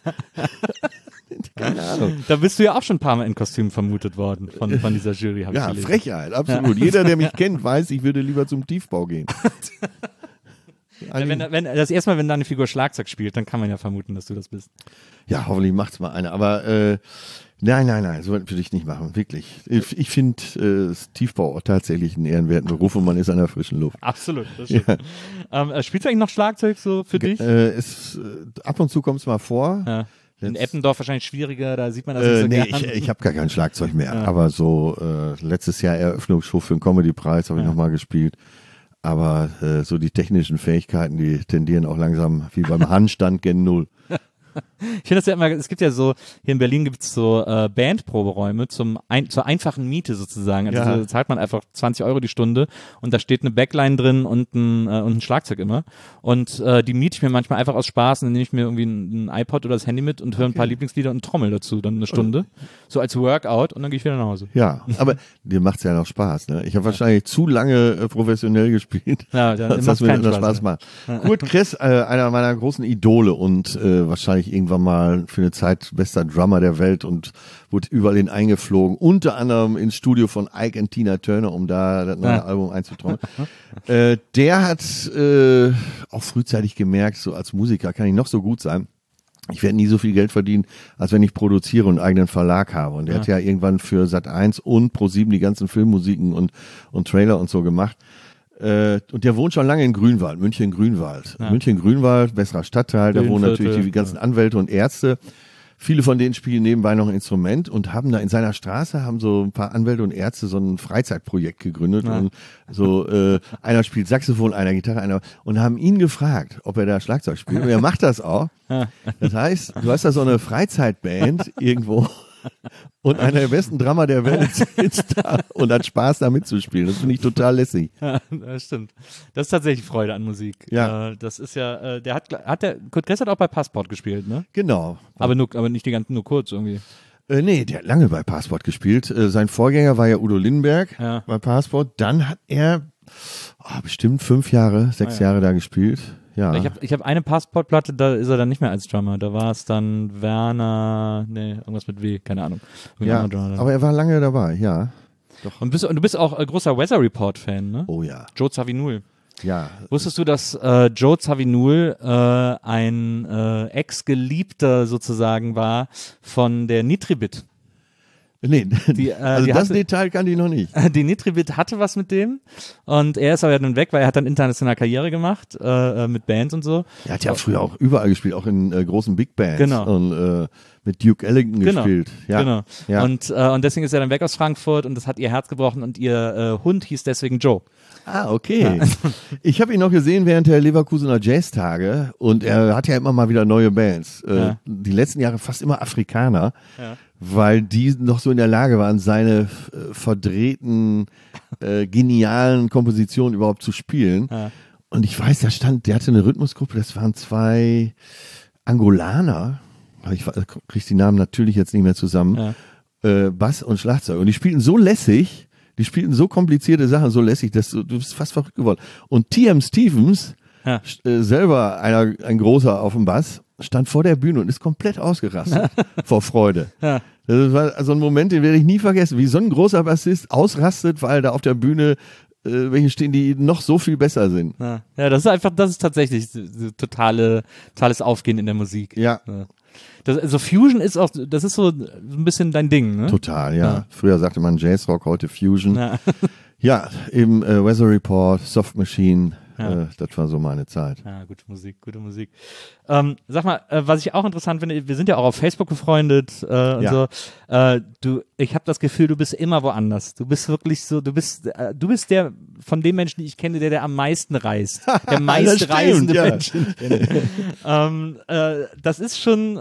Keine Ahnung. Da bist du ja auch schon ein paar Mal in Kostüm vermutet worden von, von dieser Jury, habe ich Ja, gelesen. Frechheit, absolut. Jeder, der mich kennt, weiß, ich würde lieber zum Tiefbau gehen. Ja, wenn, wenn, das erste Mal, wenn deine Figur Schlagzeug spielt, dann kann man ja vermuten, dass du das bist. Ja, hoffentlich macht's mal einer. Aber äh, nein, nein, nein, so würde ich nicht machen, wirklich. Ich, ich finde äh, Tiefbau auch tatsächlich einen ehrenwerten Beruf und man ist an der frischen Luft. Absolut, das stimmt. Ja. Ähm, spielst du eigentlich noch Schlagzeug so für dich? Äh, es, äh, ab und zu kommt es mal vor. Ja. In Jetzt, Eppendorf wahrscheinlich schwieriger, da sieht man das äh, nicht so nee, gern. ich, ich habe gar kein Schlagzeug mehr. Ja. Aber so äh, letztes Jahr Eröffnungsshow für den Comedy-Preis habe ich Ja. nochmal gespielt. Aber äh, so die technischen Fähigkeiten, die tendieren auch langsam wie beim Handstand gen Null. Ich finde das ja immer, es gibt ja so, hier in Berlin gibt es so äh, Bandproberäume zum ein, zur einfachen Miete sozusagen. Also Ja. so zahlt man einfach zwanzig Euro die Stunde und da steht eine Backline drin und ein, äh, und ein Schlagzeug immer. Und äh, die miete ich mir manchmal einfach aus Spaß und dann nehme ich mir irgendwie ein, ein iPod oder das Handy mit und höre ein paar Lieblingslieder und trommel dazu, dann eine Stunde. So als Workout und dann gehe ich wieder nach Hause. Ja, aber dir macht's ja noch Spaß. Ne? Ich habe wahrscheinlich zu lange äh, professionell gespielt, Ja, dann als macht's das mir keinen noch Spaß Spaß macht. Kurt Kress, äh, einer meiner großen Idole und äh, wahrscheinlich irgendwann mal für eine Zeit bester Drummer der Welt und wurde überall hin eingeflogen, unter anderem ins Studio von Ike und Tina Turner, um da das neue Ja. Album einzutrommeln. äh, der hat äh, auch frühzeitig gemerkt, so als Musiker kann ich noch so gut sein. Ich werde nie so viel Geld verdienen, als wenn ich produziere und einen eigenen Verlag habe. Und er Ja. hat ja irgendwann für Sat eins und ProSieben die ganzen Filmmusiken und, und Trailer und so gemacht. Äh, und der wohnt schon lange in Grünwald, München-Grünwald. Ja. München-Grünwald, besserer Stadtteil, da wohnen Villenviertel, natürlich die ganzen Anwälte und Ärzte. Viele von denen spielen nebenbei noch ein Instrument und haben da in seiner Straße, haben so ein paar Anwälte und Ärzte so ein Freizeitprojekt gegründet. Ja. Und so, äh, einer spielt Saxophon, einer Gitarre, einer, und haben ihn gefragt, ob er da Schlagzeug spielt. Und er macht das auch. Das heißt, du hast da so eine Freizeitband irgendwo und einer der besten Drummer der Welt sitzt da und hat Spaß da mitzuspielen. Das finde ich total lässig. Ja, das stimmt. Das ist tatsächlich Freude an Musik. Ja. Äh, das ist ja, äh, der hat, hat der, Kurt Kress hat auch bei Passport gespielt, ne? Genau. Aber nur, aber nicht die ganzen, nur kurz irgendwie. Äh, nee, der hat lange bei Passport gespielt. Äh, sein Vorgänger war ja Udo Lindenberg Ja. bei Passport. Dann hat er oh, bestimmt fünf Jahre, sechs Ah, ja. Jahre da gespielt. Ja. Ich habe ich hab eine Passportplatte, da ist er dann nicht mehr als Drummer. Da war es dann Werner, nee, irgendwas mit W, keine Ahnung. Irgendein ja, anderer Drummer. aber er war lange dabei, ja. und, bist, und du bist auch äh, großer Weather Report-Fan, ne? Oh ja, Joe Zawinul. ja. Wusstest du, dass äh, Joe Zawinul äh, ein äh, Ex-Geliebter sozusagen war von der Nitribit? Nee, Die, äh, also die das hatte- Detail kann ich noch nicht. Die Nitribit hatte was mit dem und er ist aber dann weg, weil er hat dann international Karriere gemacht äh, äh, mit Bands und so. Er hat ja früher auch überall gespielt, auch in äh, großen Big Bands. Genau. Und äh, mit Duke Ellington Genau, gespielt. Ja. genau. Ja. Und, äh, und deswegen ist er dann weg aus Frankfurt und das hat ihr Herz gebrochen und ihr äh, Hund hieß deswegen Joe. Ah, okay. Ich habe ihn noch gesehen während der Leverkusener Jazztage und er hat ja immer mal wieder neue Bands. Äh, Ja. Die letzten Jahre fast immer Afrikaner, Ja. weil die noch so in der Lage waren, seine äh, verdrehten, äh, genialen Kompositionen überhaupt zu spielen. Ja. Und ich weiß, da stand, der hatte eine Rhythmusgruppe, das waren zwei Angolaner, ich kriege die Namen natürlich jetzt nicht mehr zusammen, Ja. äh, Bass und Schlagzeug. Und die spielten so lässig, die spielten so komplizierte Sachen, so lässig, dass du, du bist fast verrückt geworden. Und T M Stevens, Ja. äh, selber einer, ein großer auf dem Bass, stand vor der Bühne und ist komplett ausgerastet vor Freude. Ja. Das war so ein Moment, den werde ich nie vergessen, wie so ein großer Bassist ausrastet, weil da auf der Bühne äh, welche stehen, die noch so viel besser sind. Ja. ja, das ist einfach, das ist tatsächlich so, so totale, totales Aufgehen in der Musik. Ja, Ja. Das, also Fusion ist auch, das ist so ein bisschen dein Ding, ne? total, ja. Ja. Früher sagte man Jazzrock, heute Fusion. Ja. Ja, eben äh, Weather Report, Soft Machine, Ja. äh, das war so meine Zeit. Ja, gute Musik, gute Musik. Ähm, sag mal, äh, was ich auch interessant finde, wir sind ja auch auf Facebook befreundet äh, und Ja. so. Äh, du, ich habe das Gefühl, du bist immer woanders. Du bist wirklich so, du bist, äh, du bist der von den Menschen, die ich kenne, der der am meisten reist, der meistreisende ja. Mensch. den ich kenne. ähm, äh, das ist schon.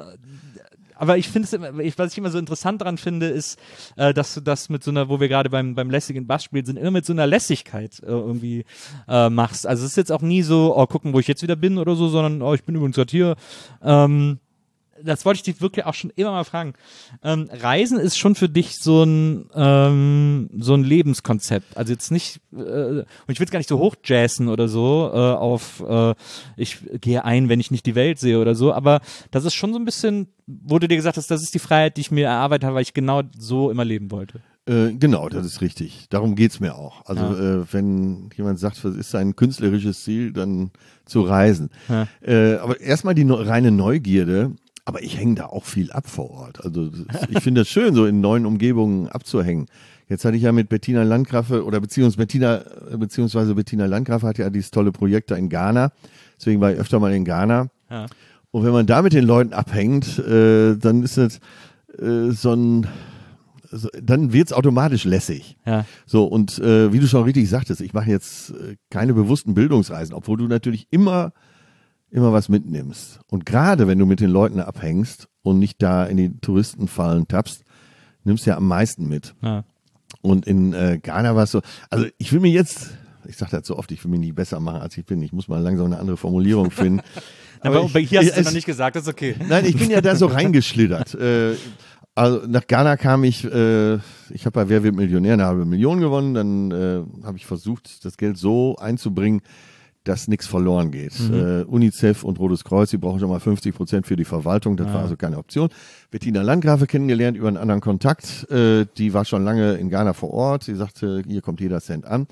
Aber ich finde es, immer- ich- was ich immer so interessant dran finde, ist, äh, dass du das mit so einer, wo wir gerade beim, beim lässigen Bassspiel sind, immer mit so einer Lässigkeit äh, irgendwie äh, machst. Also es ist jetzt auch nie so, oh, gucken, wo ich jetzt wieder bin oder so, sondern, oh, ich bin übrigens gerade hier. Ähm, das wollte ich dich wirklich auch schon immer mal fragen. Ähm, Reisen ist schon für dich so ein, ähm, so ein Lebenskonzept. Also jetzt nicht, äh, und ich will es gar nicht so hochjazzen oder so, äh, auf, äh, ich gehe ein, wenn ich nicht die Welt sehe oder so, aber das ist schon so ein bisschen, wo du dir gesagt hast, das ist die Freiheit, die ich mir erarbeitet habe, weil ich genau so immer leben wollte. Äh, genau, das ist richtig. Darum geht's mir auch. Also Ja. äh, wenn jemand sagt, was ist sein künstlerisches Ziel, dann zu reisen. Ja. Äh, aber erstmal die no- reine Neugierde. Aber ich hänge da auch viel ab vor Ort. Also das, ich finde das schön, so in neuen Umgebungen abzuhängen. Jetzt hatte ich ja mit Bettina Landgraffe oder beziehungsweise Bettina, beziehungsweise Bettina Landgraffe hat ja dieses tolle Projekt da in Ghana. Deswegen war ich öfter mal in Ghana. Ja. Und wenn man da mit den Leuten abhängt, äh, dann ist das äh, so ein So, dann wird's automatisch lässig. Ja. So, und äh, wie du schon richtig sagtest, ich mache jetzt äh, keine bewussten Bildungsreisen, obwohl du natürlich immer, immer was mitnimmst. Und gerade wenn du mit den Leuten abhängst und nicht da in die Touristenfallen tappst, nimmst du ja am meisten mit. Ja. Und in äh, Ghana war es so, also ich will mir jetzt, ich sage das so oft, ich will mich nicht besser machen, als ich bin. Ich muss mal langsam eine andere Formulierung finden. Aber, ich, aber hier hast du es- es noch nicht gesagt, das ist okay. Nein, ich bin ja da so reingeschlittert. Äh, also nach Ghana kam ich, äh, ich habe bei Wer wird Millionär eine halbe Million gewonnen, dann äh, habe ich versucht, das Geld so einzubringen, dass nichts verloren geht. Mhm. Äh, UNICEF und Rotes Kreuz, die brauchen schon mal fünfzig Prozent für die Verwaltung, das Ah. war also keine Option. Bettina Landgrafe kennengelernt über einen anderen Kontakt, äh, die war schon lange in Ghana vor Ort, sie sagte, hier kommt jeder Cent an.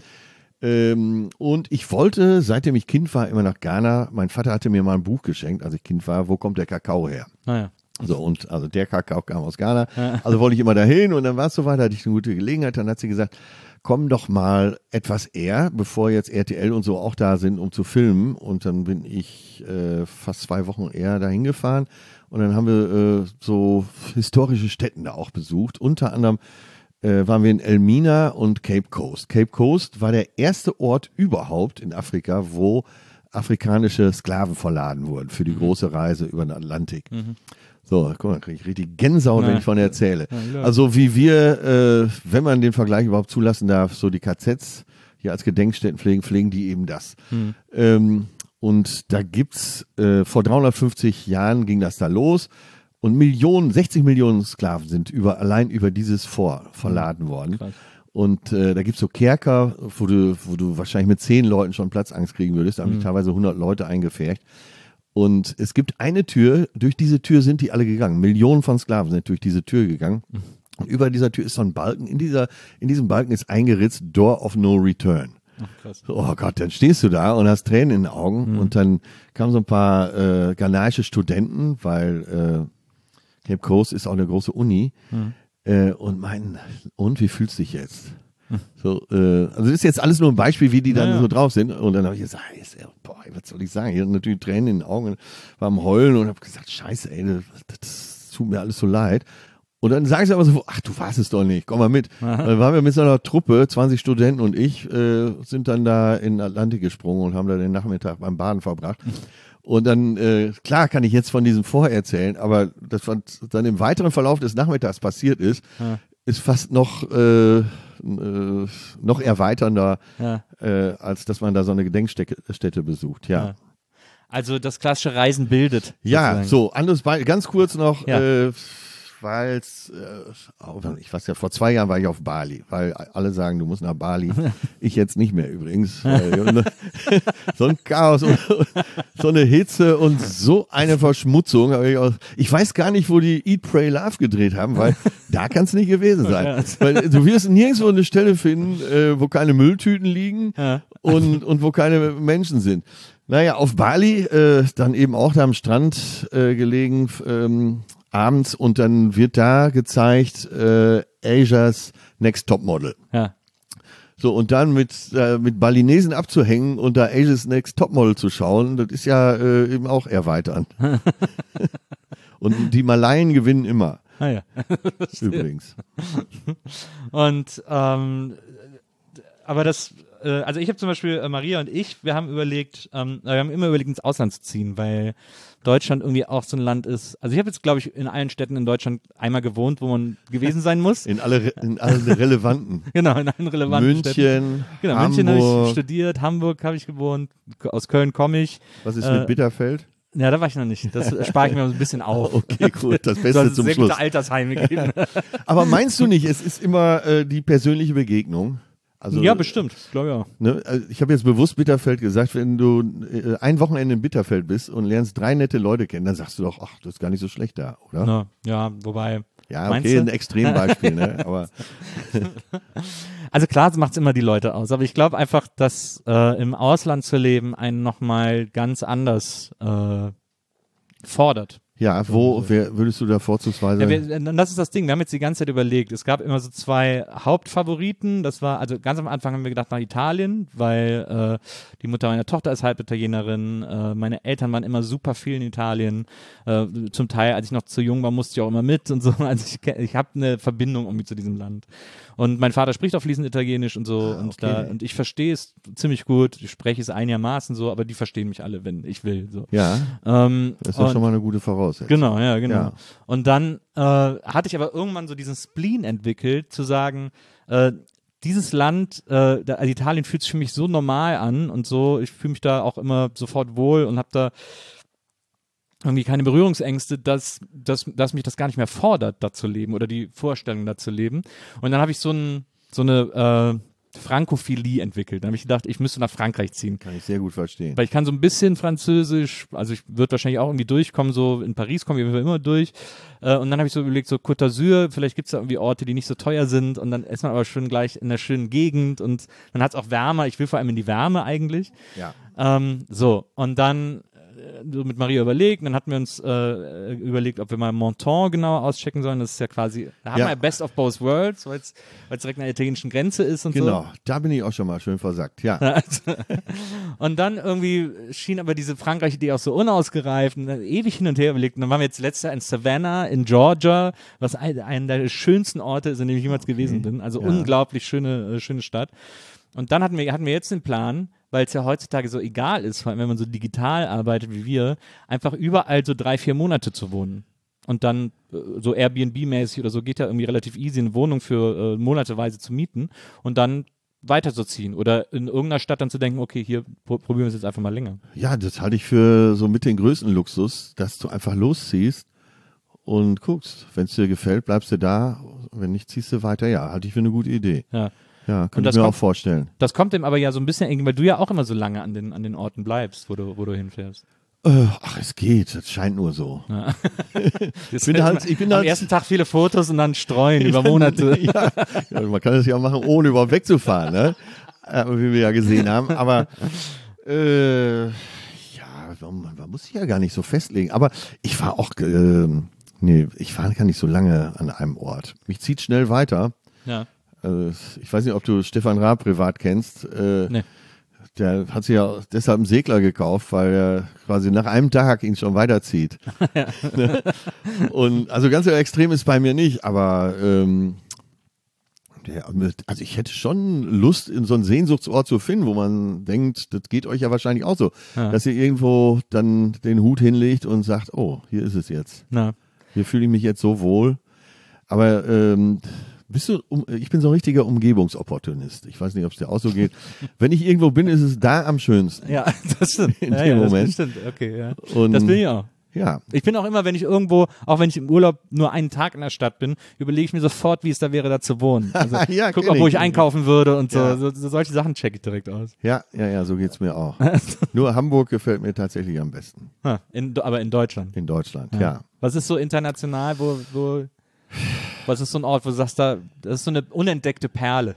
Ähm, und ich wollte, seitdem ich Kind war, immer nach Ghana. Mein Vater hatte mir mal ein Buch geschenkt, als ich Kind war, wo kommt der Kakao her? Naja. So, und also der Kakao kam aus Ghana. Also wollte ich immer dahin und dann war es soweit, hatte ich eine gute Gelegenheit. Dann hat sie gesagt, komm doch mal etwas eher, bevor jetzt R T L und so auch da sind, um zu filmen. Und dann bin ich äh, fast zwei Wochen eher dahin gefahren. Und dann haben wir äh, so historische Stätten da auch besucht. Unter anderem äh, waren wir in Elmina und Cape Coast. Cape Coast war der erste Ort überhaupt in Afrika, wo afrikanische Sklaven verladen wurden für die große Reise über den Atlantik. So, guck mal, kriege ich richtig Gänsehaut, wenn Ja. ich von erzähle. Ja, Also wie wir, äh, wenn man den Vergleich überhaupt zulassen darf, so die K Zs hier als Gedenkstätten pflegen, pflegen die eben das. Hm. Ähm, und da gibt's, äh, vor dreihundertfünfzig Jahren ging das da los und Millionen, sechzig Millionen Sklaven sind über, allein über dieses Fort verladen worden. Krass. Und äh, da gibt's so Kerker, wo du, wo du wahrscheinlich mit zehn Leuten schon Platzangst kriegen würdest. Da haben Mhm. die teilweise hundert Leute eingefärbt. Und es gibt eine Tür, durch diese Tür sind die alle gegangen. Millionen von Sklaven sind durch diese Tür gegangen. Und über dieser Tür ist so ein Balken. In, dieser, in diesem Balken ist eingeritzt Door of No Return. Ach, krass. Oh Gott, dann stehst du da und hast Tränen in den Augen. Mhm. Und dann kamen so ein paar äh, ghanaische Studenten, weil äh, Cape Coast ist auch eine große Uni. Mhm. Äh, und meinten, und wie fühlst du dich jetzt? So, äh, also das ist jetzt alles nur ein Beispiel, wie die dann Ja, ja. so drauf sind. Und dann habe ich gesagt, hey, boah, was soll ich sagen? Ich hatte natürlich Tränen in den Augen, war am Heulen und habe gesagt, scheiße, ey, das, das tut mir alles so leid. Und dann sagen sie aber so, ach, du warst es doch nicht, komm mal mit. Dann waren wir mit so einer Truppe, zwanzig Studenten und ich, äh, sind dann da in den Atlantik gesprungen und haben da den Nachmittag beim Baden verbracht. Und dann, äh, klar kann ich jetzt von diesem Vorher erzählen, aber das, was dann im weiteren Verlauf des Nachmittags passiert ist, Ja. ist fast noch, äh, äh, noch erweiternder, Ja. äh, als dass man da so eine Gedenkstätte Stätte besucht, ja. Ja. Also das klassische Reisen bildet. Ja, sozusagen. so, anderes Beispiel, ganz kurz noch, Ja. äh, weil es, äh, oh, ich weiß ja, vor zwei Jahren war ich auf Bali, weil alle sagen, du musst nach Bali. Ich jetzt nicht mehr übrigens. Weil, so ein Chaos und so eine Hitze und so eine Verschmutzung. Aber ich, auch, ich weiß gar nicht, wo die Eat, Pray, Love gedreht haben, weil da kann es nicht gewesen sein. Weil du wirst nirgendwo eine Stelle finden, äh, wo keine Mülltüten liegen Ja. und, und wo keine Menschen sind. Naja, auf Bali, äh, dann eben auch da am Strand äh, gelegen, ähm, abends, und dann wird da gezeigt äh, Asia's Next Top Model. Ja. So, und dann mit, äh, mit Balinesen abzuhängen und da Asia's Next Top Model zu schauen, das ist ja äh, eben auch erweiternd. Und die Malayen gewinnen immer, Ah, ja. übrigens. Und ähm, aber das, äh, also ich habe zum Beispiel, äh, Maria und ich, wir haben überlegt, ähm, wir haben immer überlegt, ins Ausland zu ziehen, weil Deutschland irgendwie auch so ein Land ist. Also ich habe jetzt, glaube ich, in allen Städten in Deutschland einmal gewohnt, wo man gewesen sein muss. In alle, Re- in alle relevanten. Genau, in allen relevanten Städten. München, Genau, München habe ich Hamburg. studiert, Hamburg habe ich gewohnt, aus Köln komme ich. Was ist Äh, mit Bitterfeld? Ja, da war ich noch nicht. Das spare ich mir ein bisschen auf. Okay, gut, das Soll Beste es zum sehr Schluss. gute Altersheime geben. Aber meinst du nicht, es ist immer äh, die persönliche Begegnung? Also, Ja, bestimmt. Ich glaube ja. Ne, also ich habe jetzt bewusst Bitterfeld gesagt, wenn du äh, ein Wochenende in Bitterfeld bist und lernst drei nette Leute kennen, dann sagst du doch, ach, das ist gar nicht so schlecht da, oder? Na, ja, wobei, Ja, Meinst okay, du? ein Extrembeispiel, ne? Aber Also klar, macht es immer die Leute aus, aber ich glaube einfach, dass äh, im Ausland zu leben einen nochmal ganz anders äh, fordert. ja, wo wer, würdest du da vorzugsweise? Ja, wir, das ist das Ding, wir haben jetzt die ganze Zeit überlegt, es gab immer so zwei Hauptfavoriten, das war, also ganz am Anfang haben wir gedacht nach Italien, weil äh, die Mutter meiner Tochter ist halb Italienerin, äh, meine Eltern waren immer super viel in Italien, äh, zum Teil, als ich noch zu jung war, musste ich auch immer mit und so, also ich, ich habe eine Verbindung irgendwie zu diesem Land. Und mein Vater spricht auch fließend Italienisch und so Ah, und, okay. da, und ich verstehe es ziemlich gut, ich spreche es einigermaßen so, aber die verstehen mich alle, wenn ich will. So. Ja, Ähm, das ist doch und- schon mal eine gute Voraussetzung. Genau, ja, genau. Ja. Und dann äh, hatte ich aber irgendwann so diesen Spleen entwickelt, zu sagen, äh, dieses Land, äh, da, also Italien fühlt sich für mich so normal an und so, ich fühle mich da auch immer sofort wohl und habe da irgendwie keine Berührungsängste, dass, dass, dass mich das gar nicht mehr fordert, da zu leben oder die Vorstellung, da zu leben. Und dann habe ich so, ein, so eine äh, Frankophilie entwickelt. Dann habe ich gedacht, ich müsste nach Frankreich ziehen. Kann ich sehr gut verstehen. Weil ich kann so ein bisschen Französisch, also ich würde wahrscheinlich auch irgendwie durchkommen, so in Paris komme ich immer durch. Äh, und dann habe ich so überlegt, so Côte d'Azur, vielleicht gibt es da irgendwie Orte, die nicht so teuer sind und dann ist man aber schön gleich in einer schönen Gegend und dann hat es auch Wärme. Ich will vor allem in die Wärme eigentlich. Ja. Ähm, so, und dann äh, so mit Maria überlegt, und dann hatten wir uns äh, überlegt, ob wir mal Menton genauer auschecken sollen. Das ist ja quasi, da haben Ja. wir ja Best of Both Worlds, weil es direkt an der italienischen Grenze ist und so. Genau, da bin ich auch schon mal schön versackt, ja. Also, und dann irgendwie schien aber diese Frankreich-Idee auch so unausgereift und dann ewig hin und her überlegt. Und dann waren wir jetzt letztes Jahr in Savannah in Georgia, was ein, einer der schönsten Orte ist, in dem ich jemals gewesen bin. Also Ja. unglaublich schöne, äh, schöne Stadt. Und dann hatten wir, hatten wir jetzt den Plan, weil es ja heutzutage so egal ist, vor allem wenn man so digital arbeitet wie wir, einfach überall so drei, vier Monate zu wohnen. Und dann äh, so Airbnb-mäßig oder so geht ja irgendwie relativ easy, eine Wohnung für äh, monateweise zu mieten und dann weiterzuziehen oder in irgendeiner Stadt dann zu denken, okay, hier pro probieren wir es jetzt einfach mal länger. Ja, das halte ich für so mit den größten Luxus, dass du einfach losziehst und guckst. Wenn es dir gefällt, bleibst du da. Wenn nicht, ziehst du weiter. Ja, halte ich für eine gute Idee. Ja. Ja, Und könnte das ich mir kommt- auch vorstellen. Das kommt dem aber ja so ein bisschen entgegen, weil du ja auch immer so lange an den, an den Orten bleibst, wo du, wo du hinfährst. Äh, ach, es geht. Es scheint nur so. Ich bin halt- ich bin am halt- ersten Tag viele Fotos und dann streuen über Monate. ja, ja, man kann das ja auch machen, ohne überhaupt wegzufahren, ne? Äh, wie wir ja gesehen haben. Aber äh, ja, man, man muss sich ja gar nicht so festlegen. Aber ich fahre auch, äh, nee, ich fahre gar nicht so lange an einem Ort. Mich zieht schnell weiter. Ja. Also, ich weiß nicht, ob du Stefan Raab privat kennst. Äh, Nee. Der hat sich ja deshalb einen Segler gekauft, weil er quasi nach einem Tag ihn schon weiterzieht. Ne? Und also ganz so extrem ist bei mir nicht, aber ähm, der, also ich hätte schon Lust, in so einen Sehnsuchtsort zu finden, wo man denkt, das geht euch ja wahrscheinlich auch so, Ja. dass ihr irgendwo dann den Hut hinlegt und sagt, oh, hier ist es jetzt. Na. Hier fühle ich mich jetzt so wohl. Aber ähm, bist du, um, ich bin so ein richtiger Umgebungsopportunist. Ich weiß nicht, ob es dir auch so geht. Wenn ich irgendwo bin, ist es da am schönsten. Ja, das stimmt. In ja, dem ja, Moment. Das stimmt. Okay, ja. Und Das bin ich auch. ja, Ich bin auch immer, wenn ich irgendwo, auch wenn ich im Urlaub nur einen Tag in der Stadt bin, überlege ich mir sofort, wie es da wäre, da zu wohnen. Also Ja, guck kenn auch, wo ich. ich einkaufen würde und so. Ja. so, so solche Sachen checke ich direkt aus. ja, ja, ja, so geht's mir auch. Nur Hamburg gefällt mir tatsächlich am besten. Ha, in, aber in Deutschland. In Deutschland, ja. Was ist so international, wo, wo, was ist so ein Ort, wo du sagst, da, das ist so eine unentdeckte Perle?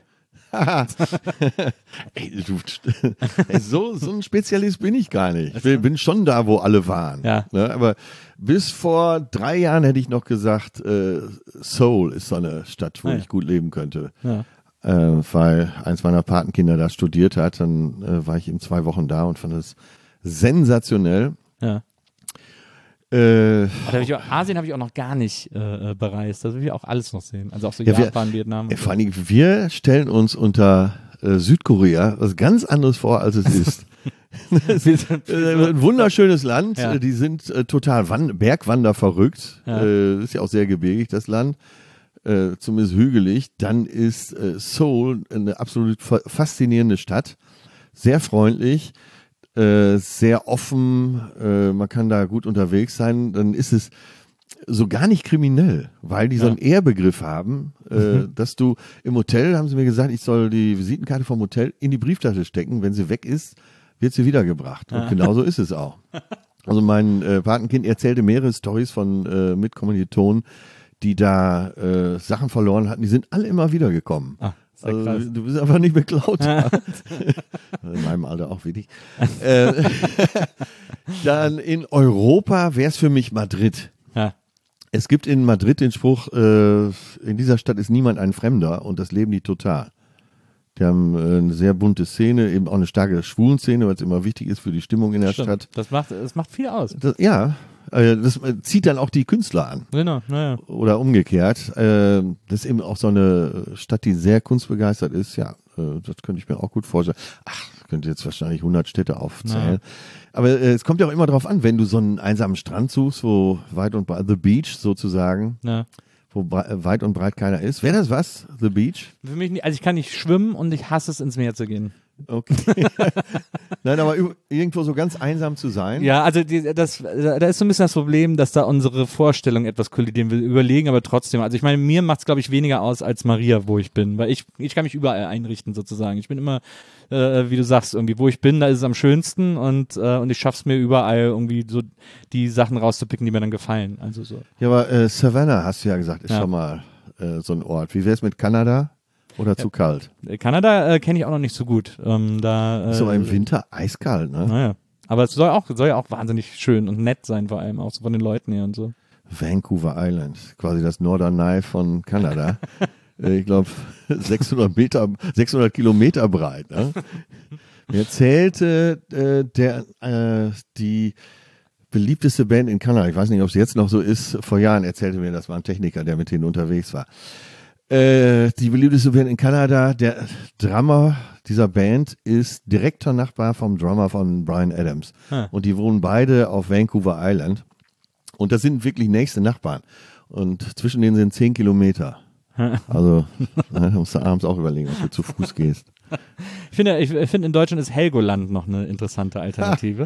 Ey, du, ey, so, so ein Spezialist bin ich gar nicht. Ich bin, bin schon da, wo alle waren. Ja. Ne? Aber bis vor drei Jahren hätte ich noch gesagt, äh, Seoul ist so eine Stadt, wo Ah, ja. ich gut leben könnte. Ja. Äh, weil eins meiner Patenkinder da studiert hat. Dann äh, war ich eben zwei Wochen da und fand es sensationell. Ja. Äh, Aber da hab ich auch, Asien habe ich auch noch gar nicht äh, äh, bereist. Das will ich auch alles noch sehen. Also auch so Ja, wir- Japan, Vietnam. Ja, vor allen Dingen, wir stellen uns unter äh, Südkorea was ganz anderes vor, als es ist. Wir sind- Äh, ein wunderschönes Land. Ja. Äh, Die sind äh, total Wan- Bergwander verrückt. Ja. Äh, ist ja auch sehr gebirgig, das Land. Äh, zumindest hügelig. Dann ist äh, Seoul eine absolut fa- faszinierende Stadt. Sehr freundlich. Äh, sehr offen. Äh, man kann da gut unterwegs sein. Dann ist es so gar nicht kriminell, weil die so einen Ehrbegriff haben, äh, dass du im Hotel, haben sie mir gesagt, ich soll die Visitenkarte vom Hotel in die Brieftasche stecken. Wenn sie weg ist, wird sie wiedergebracht. Und genauso ist es auch. Also mein äh, Patenkind erzählte mehrere Storys von äh, Mitkommilitonen, die da äh, Sachen verloren hatten, die sind alle immer wieder gekommen. Ah, sehr also, krass. du bist einfach nicht beklaut. In meinem Alter auch wenig. äh, dann in Europa wäre es für mich Madrid. Ja. Es gibt in Madrid den Spruch, äh, in dieser Stadt ist niemand ein Fremder und das leben die total. Die haben äh, eine sehr bunte Szene, eben auch eine starke Schwulenszene, weil es immer wichtig ist für die Stimmung in der Stimmt. Stadt. Das macht, das macht viel aus. Das, ja, äh, das äh, zieht dann auch die Künstler an. Genau, naja. Oder umgekehrt. Äh, das ist eben auch so eine Stadt, die sehr kunstbegeistert ist. Ja, äh, das könnte ich mir auch gut vorstellen. Ach, ich könnte jetzt wahrscheinlich hundert Städte aufzählen. Ja. Aber äh, es kommt ja auch immer darauf an, wenn du so einen einsamen Strand suchst, wo weit und breit, The Beach sozusagen, ja. wo bre- weit und breit keiner ist. Wäre das was, The Beach? Für mich nicht, also ich kann nicht schwimmen und ich hasse es, ins Meer zu gehen. Okay. Nein, aber irgendwo so ganz einsam zu sein. Ja, also die, das, da ist so ein bisschen das Problem, dass da unsere Vorstellungen etwas kollidieren. Wir überlegen aber trotzdem. Also ich meine, mir macht es, glaube ich, weniger aus als Maria, wo ich bin. Weil ich, ich kann mich überall einrichten sozusagen. Ich bin immer, äh, wie du sagst, irgendwie, wo ich bin, da ist es am schönsten und, äh, und ich schaff's mir überall irgendwie so die Sachen rauszupicken, die mir dann gefallen. Also so. Ja, aber äh, Savannah, hast du ja gesagt, ist Ja. schon mal äh, so ein Ort. Wie wär's mit Kanada? Oder zu kalt? Kanada äh, kenne ich auch noch nicht so gut. Ähm, da, äh, Ist aber im Winter eiskalt, ne? Naja. Aber es soll auch, soll ja auch wahnsinnig schön und nett sein, vor allem auch so von den Leuten her und so. Vancouver Island, quasi das Norderney von Kanada. äh, ich glaube sechshundert Meter, sechshundert Kilometer breit. Ne? Mir erzählte äh, der äh, die beliebteste Band in Kanada, ich weiß nicht, ob es jetzt noch so ist, vor Jahren erzählte mir, das war ein Techniker, der mit denen unterwegs war. Äh, die beliebteste Band in Kanada, der Drummer dieser Band ist direkter Nachbar vom Drummer von Bryan Adams. Ah. Und die wohnen beide auf Vancouver Island. Und das sind wirklich nächste Nachbarn. Und zwischen denen sind zehn Kilometer. Also, da musst du abends auch überlegen, ob du zu Fuß gehst. Ich finde, ich finde in Deutschland ist Helgoland noch eine interessante Alternative.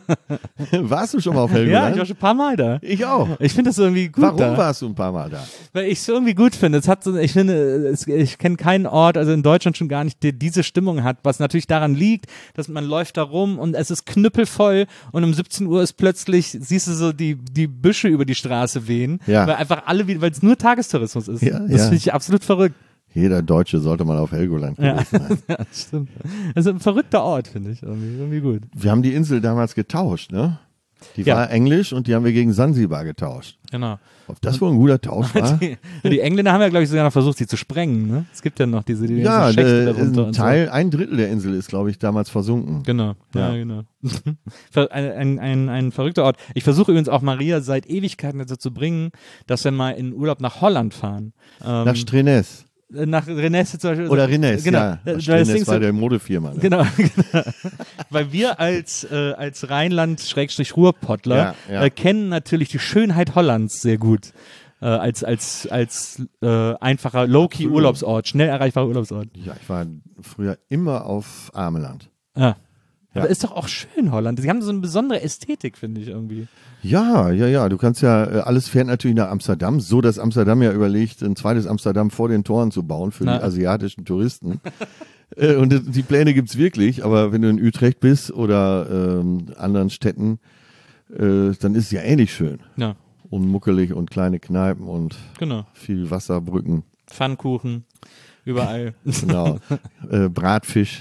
Warst du schon mal auf Helgoland? Ja, ich war schon ein paar Mal da. Ich auch. Ich finde das irgendwie gut. Warum da. warst du ein paar Mal da? Weil ich es irgendwie gut finde. Es hat so, ich finde, es, ich kenne keinen Ort, also in Deutschland schon gar nicht, der diese Stimmung hat, was natürlich daran liegt, dass man läuft da rum und es ist knüppelvoll und um siebzehn Uhr ist plötzlich, siehst du so die, die Büsche über die Straße wehen, Ja. weil einfach alle, wieder- weil es nur Tagestourismus ist. Ja, das ja. finde ich absolut verrückt. Jeder Deutsche sollte mal auf Helgoland Ja. gewesen sein. Ja, stimmt. Also ein verrückter Ort, finde ich. Irgendwie, irgendwie gut. Wir haben die Insel damals getauscht, ne? Die Ja. war englisch und die haben wir gegen Sansibar getauscht. Genau. Ob das wohl ein guter Tausch war? Die, die Engländer haben ja, glaube ich, sogar noch versucht, sie zu sprengen. Ne? Es gibt ja noch diese, die Ja, diese Schächte äh, darunter ein und Teil, ein Drittel der Insel ist, glaube ich, damals versunken. so. Genau, ja, Ja. genau. Ver- ein, ein, ein, ein verrückter Ort. Ich versuche übrigens auch Maria seit Ewigkeiten dazu zu bringen, dass wir mal in Urlaub nach Holland fahren. Ähm, Nach Strenes. nach Renesse zum Beispiel. Oder Rennes, genau. ja. Weil das Strenes Ding war so- der Modefirma. Ne? Genau, genau. Weil wir als, äh, als Rheinland-Ruhrpottler Ja, ja. äh, kennen natürlich die Schönheit Hollands sehr gut. Äh, als als als äh, einfacher Low-Key-Urlaubsort, schnell erreichbarer Urlaubsort. Ja, ich war früher immer auf Ameland. Ja. Ja. Aber ist doch auch schön, Holland. Sie haben so eine besondere Ästhetik, finde ich irgendwie. Ja, ja, ja. Du kannst ja, äh, alles fährt natürlich nach Amsterdam, so dass Amsterdam ja überlegt, ein zweites Amsterdam vor den Toren zu bauen für Na. die asiatischen Touristen. äh, und die- die Pläne gibt's wirklich, aber wenn du in Utrecht bist oder ähm, anderen Städten, äh, dann ist es ja ähnlich schön. Ja, Und muckelig und kleine Kneipen und genau. viel Wasserbrücken. Pfannkuchen, überall. Genau. äh, Bratfisch.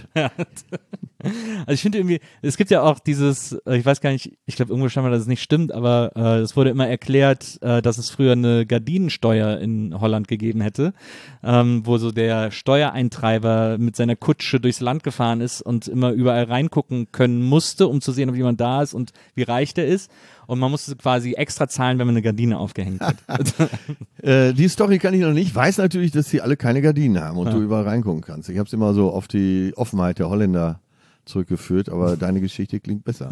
Also ich finde irgendwie, es gibt ja auch dieses, äh, ich weiß gar nicht, ich glaube irgendwo stand mal, dass es nicht stimmt, aber äh, es wurde immer erklärt, äh, dass es früher eine Gardinensteuer in Holland gegeben hätte, ähm, wo so der Steuereintreiber mit seiner Kutsche durchs Land gefahren ist und immer überall reingucken können musste, um zu sehen, ob jemand da ist und wie reich der ist. Und man musste quasi extra zahlen, wenn man eine Gardine aufgehängt hat. Äh, die Story kann ich noch nicht. Weiß natürlich, dass sie alle keine Gardinen haben und Ja. du überall reingucken kannst. Ich habe es immer so auf die Offenheit der Holländer zurückgeführt, aber deine Geschichte klingt besser.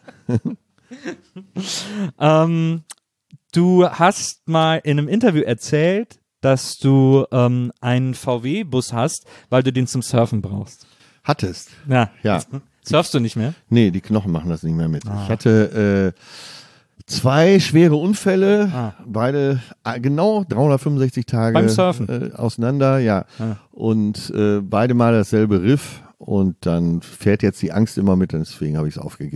Ähm, du hast mal in einem Interview erzählt, dass du ähm, einen V W-Bus hast, weil du den zum Surfen brauchst. Hattest. Ja. Ja. Surfst du nicht mehr? Nee, die Knochen machen das nicht mehr mit. Ah. Ich hatte äh, zwei schwere Unfälle, Ah. beide äh, genau dreihundertfünfundsechzig Tage Beim Surfen? Äh, auseinander, ja. Ah. Und äh, beide mal dasselbe Riff und dann fährt jetzt die Angst immer mit und deswegen habe ich es aufgegeben.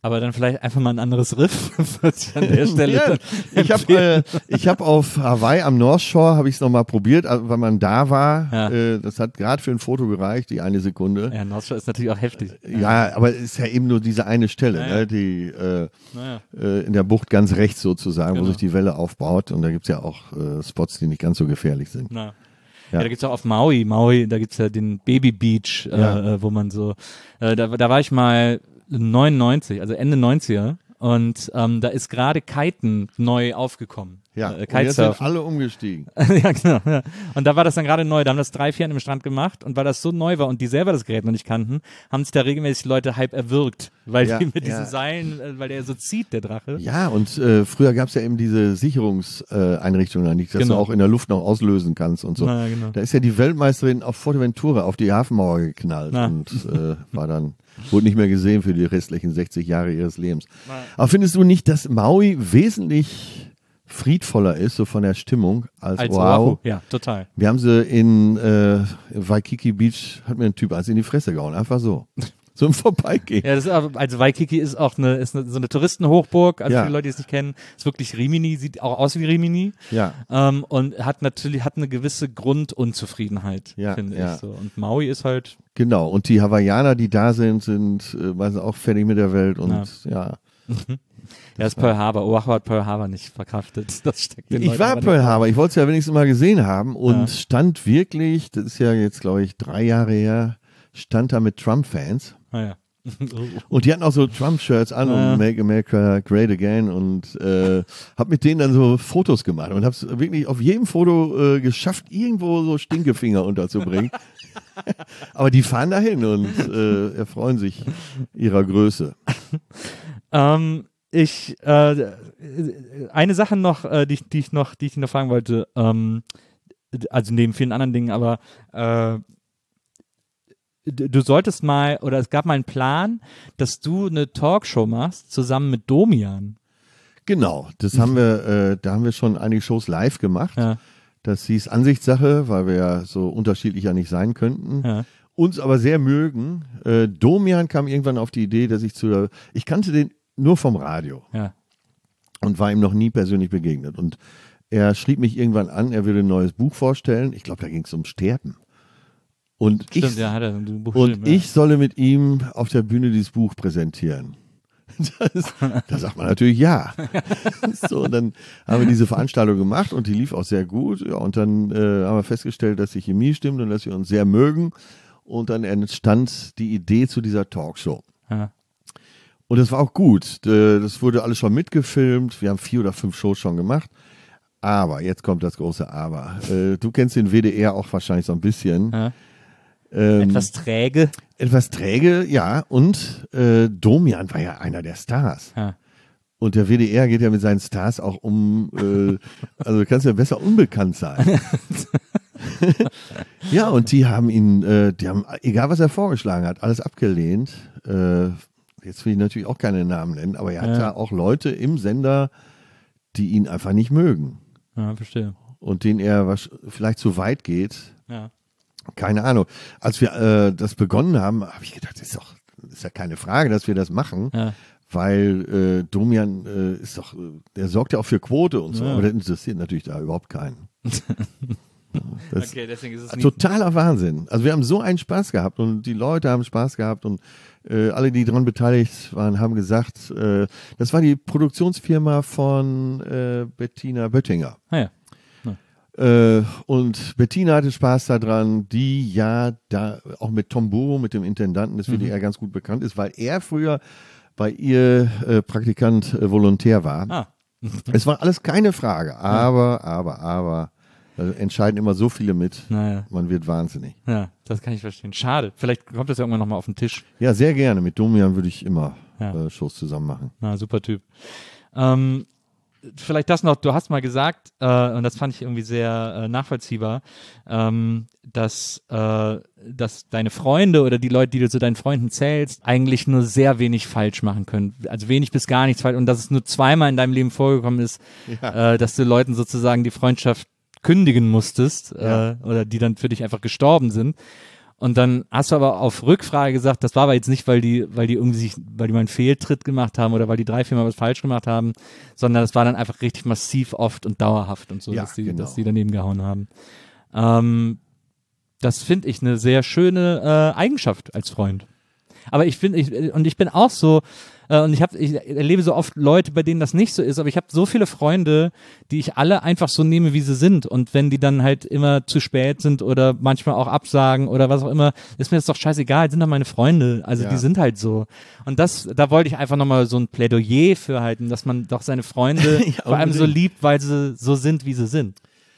Aber dann vielleicht einfach mal ein anderes Riff, was ich an der Stelle Ja, ich habe äh, ich hab auf Hawaii am North Shore, habe ich es nochmal probiert, also, weil man da war. Ja. Äh, das hat gerade für ein Foto gereicht, die eine Sekunde. Ja, North Shore ist natürlich auch heftig. Ja, aber es ist ja eben nur diese eine Stelle, Ja, ja. ne, die äh, Naja. äh, in der Bucht ganz rechts sozusagen, Genau. wo sich die Welle aufbaut. Und da gibt's ja auch äh, Spots, die nicht ganz so gefährlich sind. Na. Ja. Ja. ja, da gibt's auch auf Maui, Maui, da gibt's ja den Baby Beach, äh, Ja. äh, wo man so, äh, da, da war ich mal neunundneunzig, also Ende neunziger und ähm, da ist gerade Kiten neu aufgekommen. Ja, äh, und jetzt sind Kitesurfen. alle umgestiegen. Ja, genau. Ja. Und da war das dann gerade neu. Da haben das drei, vier an dem Strand gemacht und weil das so neu war und die selber das Gerät noch nicht kannten, haben sich da regelmäßig Leute halb erwürgt, weil Ja, die mit ja. diesen Seilen, äh, weil der so zieht, der Drache. Ja, und äh, früher gab's ja eben diese Sicherungseinrichtungen, äh, Einrichtungen, die- dass Genau. du auch in der Luft noch auslösen kannst und so. Na, genau. Da ist ja die Weltmeisterin auf Fuerteventura auf die Hafenmauer geknallt Na. und äh, war dann, wurde nicht mehr gesehen für die restlichen sechzig Jahre ihres Lebens. Aber findest du nicht, dass Maui wesentlich friedvoller ist, so von der Stimmung, als, Als Oahu? Oahu. Ja, total. Wir haben sie in äh, Waikiki Beach, hat mir ein Typ eins in die Fresse gehauen, einfach so. So im Vorbeigehen. Ja, das ist aber, also Waikiki ist auch eine, ist eine, so eine Touristenhochburg, also Ja. für die Leute, die es nicht kennen, ist wirklich Rimini, sieht auch aus wie Rimini. Ja. Ähm, und hat natürlich, hat eine gewisse Grundunzufriedenheit, Ja, finde ja. ich so. Und Maui ist halt, Genau, und die Hawaiianer, die da sind, sind äh, meistens auch fertig mit der Welt und ja. ja, ist Pearl Harbor. Oahu hat Pearl Harbor nicht verkraftet. Das steckt den Ich Leuten war aber Pearl nicht- Harbor, ich wollte es ja wenigstens mal gesehen haben und Ja. stand wirklich, das ist ja jetzt glaube ich drei Jahre her, stand da mit Trump-Fans Ah, ja. und die hatten auch so Trump-Shirts an Ja. und Make America Great Again und äh, hab mit denen dann so Fotos gemacht und hab's wirklich auf jedem Foto äh, geschafft, irgendwo so Stinkefinger unterzubringen. Aber die fahren dahin und äh, erfreuen sich ihrer Größe. Ähm, ich, äh, eine Sache noch, äh, die, ich- die ich noch, die ich noch fragen wollte, ähm, also neben vielen anderen Dingen, aber äh, d- du solltest mal, oder es gab mal einen Plan, dass du eine Talkshow machst, zusammen mit Domian. Genau, das haben wir, äh, da haben wir schon einige Shows live gemacht. Ja, Das hieß Ansichtssache, weil wir ja so unterschiedlich ja nicht sein könnten. ja, Uns aber sehr mögen. Äh, Domian kam irgendwann auf die Idee, dass ich zu der, ich kannte den nur vom Radio ja. und war ihm noch nie persönlich begegnet. Und er schrieb mich irgendwann an, er würde ein neues Buch vorstellen. Ich glaube, da ging es um Sterben. Und Stimmt, ich, ja, hat er ein Buch und geschrieben, ja. ich solle mit ihm auf der Bühne dieses Buch präsentieren. Das, da sagt man natürlich ja. So, und dann haben wir diese Veranstaltung gemacht und die lief auch sehr gut. Ja, und dann äh, haben wir festgestellt, dass die Chemie stimmt und dass wir uns sehr mögen. Und dann entstand die Idee zu dieser Talkshow. Ja. Und das war auch gut. Äh, Das wurde alles schon mitgefilmt. Wir haben vier oder fünf Shows schon gemacht. Aber, jetzt kommt das große Aber. Äh, Du kennst den W D R auch wahrscheinlich so ein bisschen. Ja. Ähm, Etwas träge. etwas träge, ja. Und äh, Domian war ja einer der Stars. Ja. Und der W D R geht ja mit seinen Stars auch um, äh, also du kannst ja besser unbekannt sein. Ja, und die haben ihn, äh, die haben, egal was er vorgeschlagen hat, alles abgelehnt. Äh, jetzt will ich natürlich auch keine Namen nennen, aber er hat Ja. da auch Leute im Sender, die ihn einfach nicht mögen. Ja, verstehe. Und denen er wasch- vielleicht zu weit geht. Ja. Keine Ahnung. Als wir äh, das begonnen haben, habe ich gedacht, das ist doch, das ist ja keine Frage, dass wir das machen. Ja. Weil äh, Domian äh, ist doch, äh, der sorgt ja auch für Quote und so, Ja. aber das interessiert natürlich da überhaupt keinen. Das Okay, deswegen ist es ist nicht. totaler Wahnsinn. Also wir haben so einen Spaß gehabt und die Leute haben Spaß gehabt und äh, alle, die daran beteiligt waren, haben gesagt, äh, das war die Produktionsfirma von äh, Bettina Böttinger. Ah, ja. Äh, und Bettina hatte Spaß daran, die ja da auch mit Tom Buro, mit dem Intendanten des W D R ganz gut bekannt ist, weil er früher bei ihr äh, Praktikant äh, Volontär war. Ah. Es war alles keine Frage, aber, aber, aber, da entscheiden immer so viele mit, Naja. man wird wahnsinnig. Ja, das kann ich verstehen. Schade. Vielleicht kommt das ja irgendwann nochmal auf den Tisch. Ja, sehr gerne. Mit Domian würde ich immer Ja. äh, Shows zusammen machen. Na, super Typ. Ähm, vielleicht das noch, du hast mal gesagt, äh, und das fand ich irgendwie sehr äh, nachvollziehbar, ähm, dass, äh, dass deine Freunde oder die Leute, die du zu deinen Freunden zählst, eigentlich nur sehr wenig falsch machen können. Also wenig bis gar nichts falsch. Und dass es nur zweimal in deinem Leben vorgekommen ist, Ja. äh, dass du Leuten sozusagen die Freundschaft kündigen musstest Ja. äh, oder die dann für dich einfach gestorben sind. Und dann hast du aber auf Rückfrage gesagt, das war aber jetzt nicht, weil die, weil die irgendwie sich, weil die mal einen Fehltritt gemacht haben oder weil die drei, vier Mal was falsch gemacht haben, sondern das war dann einfach richtig massiv oft und dauerhaft und so, Ja, dass die, genau. dass die daneben gehauen haben. Ähm, das finde ich eine sehr schöne äh, Eigenschaft als Freund. Aber ich finde, ich, und ich bin auch so, äh, und ich habe, ich erlebe so oft Leute, bei denen das nicht so ist, aber ich habe so viele Freunde, die ich alle einfach so nehme, wie sie sind. Und wenn die dann halt immer zu spät sind oder manchmal auch absagen oder was auch immer, ist mir das doch scheißegal, sind doch meine Freunde. Also Ja. die sind halt so. Und das, da wollte ich einfach nochmal so ein Plädoyer für halten, dass man doch seine Freunde Ja, vor allem so unbedingt. liebt, weil sie so sind, wie sie sind.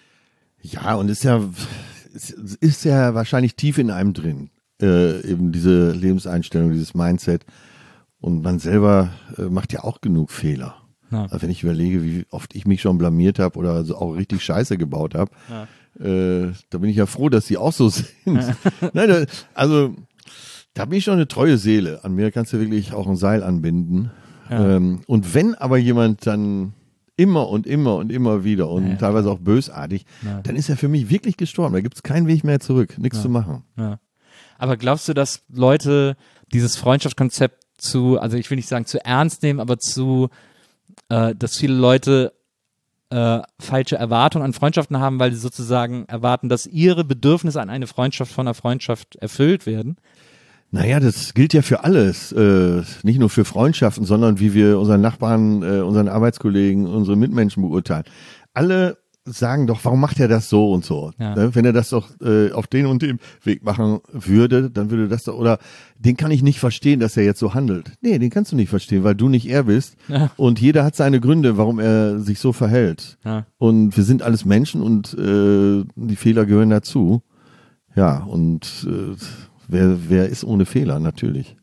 Ja, und ist ja, es ist ja wahrscheinlich tief in einem drin, äh, eben diese Lebenseinstellung, dieses Mindset. Und man selber äh, macht ja auch genug Fehler. Ja. Also wenn ich überlege, wie oft ich mich schon blamiert habe oder so auch richtig Scheiße gebaut habe, Ja. äh, da bin ich ja froh, dass sie auch so sind. Nein, da, also da bin ich schon eine treue Seele. An mir kannst du wirklich auch ein Seil anbinden. Ja. Ähm, und wenn aber jemand dann immer und immer und immer wieder und Ja. teilweise auch bösartig, Ja. dann ist er für mich wirklich gestorben. Da gibt es keinen Weg mehr zurück, nichts Ja. zu machen. Ja. Aber glaubst du, dass Leute dieses Freundschaftskonzept zu, also ich will nicht sagen zu ernst nehmen, aber zu, äh, dass viele Leute äh, falsche Erwartungen an Freundschaften haben, weil sie sozusagen erwarten, dass ihre Bedürfnisse an eine Freundschaft von einer Freundschaft erfüllt werden? Naja, das gilt ja für alles, äh, nicht nur für Freundschaften, sondern wie wir unseren Nachbarn, äh, unseren Arbeitskollegen, unsere Mitmenschen beurteilen. Alle sagen doch, warum macht er das so und so? Ja. Ne? Wenn er das doch äh, auf den und dem Weg machen würde, dann würde das doch, oder den kann ich nicht verstehen, dass er jetzt so handelt. Nee, den kannst du nicht verstehen, weil du nicht er bist. Ja. Und jeder hat seine Gründe, warum er sich so verhält. Ja. Und wir sind alles Menschen und äh, die Fehler gehören dazu. Ja, und äh, wer, wer ist ohne Fehler? Natürlich.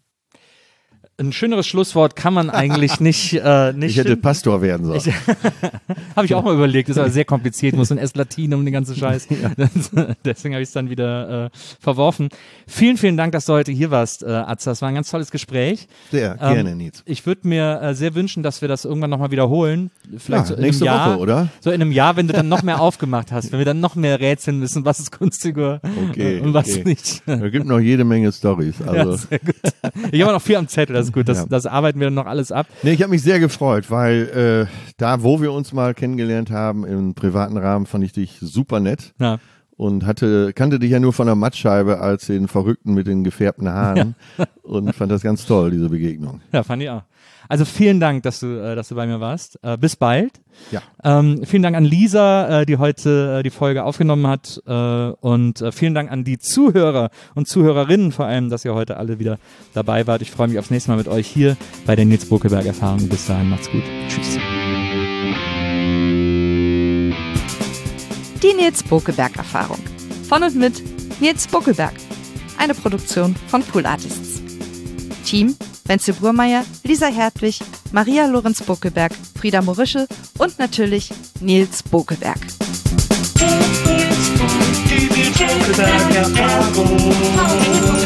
Ein schöneres Schlusswort kann man eigentlich nicht, äh, nicht Ich hätte finden. Pastor werden sollen. Habe ich auch mal überlegt, ist aber sehr kompliziert, muss ein S-Latin um den ganzen Scheiß. Das, deswegen habe ich es dann wieder äh, verworfen. Vielen, vielen Dank, dass du heute hier warst, äh, Atze. Das war ein ganz tolles Gespräch. Sehr Ähm, gerne, Nils. Ich würde mir äh, sehr wünschen, dass wir das irgendwann nochmal wiederholen. Vielleicht Ja, so in nächste einem Jahr, Woche, oder? So in einem Jahr, wenn du dann noch mehr aufgemacht hast, wenn wir dann noch mehr rätseln müssen, was ist Kunstfigur Okay, äh, und was okay. nicht. Da gibt noch jede Menge Storys. Ja, Also, sehr gut. Ich habe noch viel am Zettel, das ist gut. Das, Ja. das arbeiten wir dann noch alles ab. nee, ich habe mich sehr gefreut, weil äh, da, wo wir uns mal kennengelernt haben, im privaten Rahmen, fand ich dich super nett. Ja. Und hatte, kannte dich ja nur von der Mattscheibe als den Verrückten mit den gefärbten Haaren und fand das ganz toll, diese Begegnung. Ja, fand ich auch. Also vielen Dank, dass du, äh, dass du bei mir warst. Äh, bis bald. Ja. Ähm, vielen Dank an Lisa, äh, die heute äh, die Folge aufgenommen hat. Äh, und äh, vielen Dank an die Zuhörer und Zuhörerinnen vor allem, dass ihr heute alle wieder dabei wart. Ich freue mich aufs nächste Mal mit euch hier bei der Nils Bokelberg Erfahrung. Bis dahin, macht's gut. Tschüss. Die Nils Bokelberg Erfahrung. Von und mit Nils Bokelberg. Eine Produktion von Pool Artists. Team: Wenzel Burmeier, Lisa Hertwig, Maria Lorenz Bokelberg, Frieda Morische und natürlich Nils Bokelberg. Die Nils Bokelberg Erfahrung.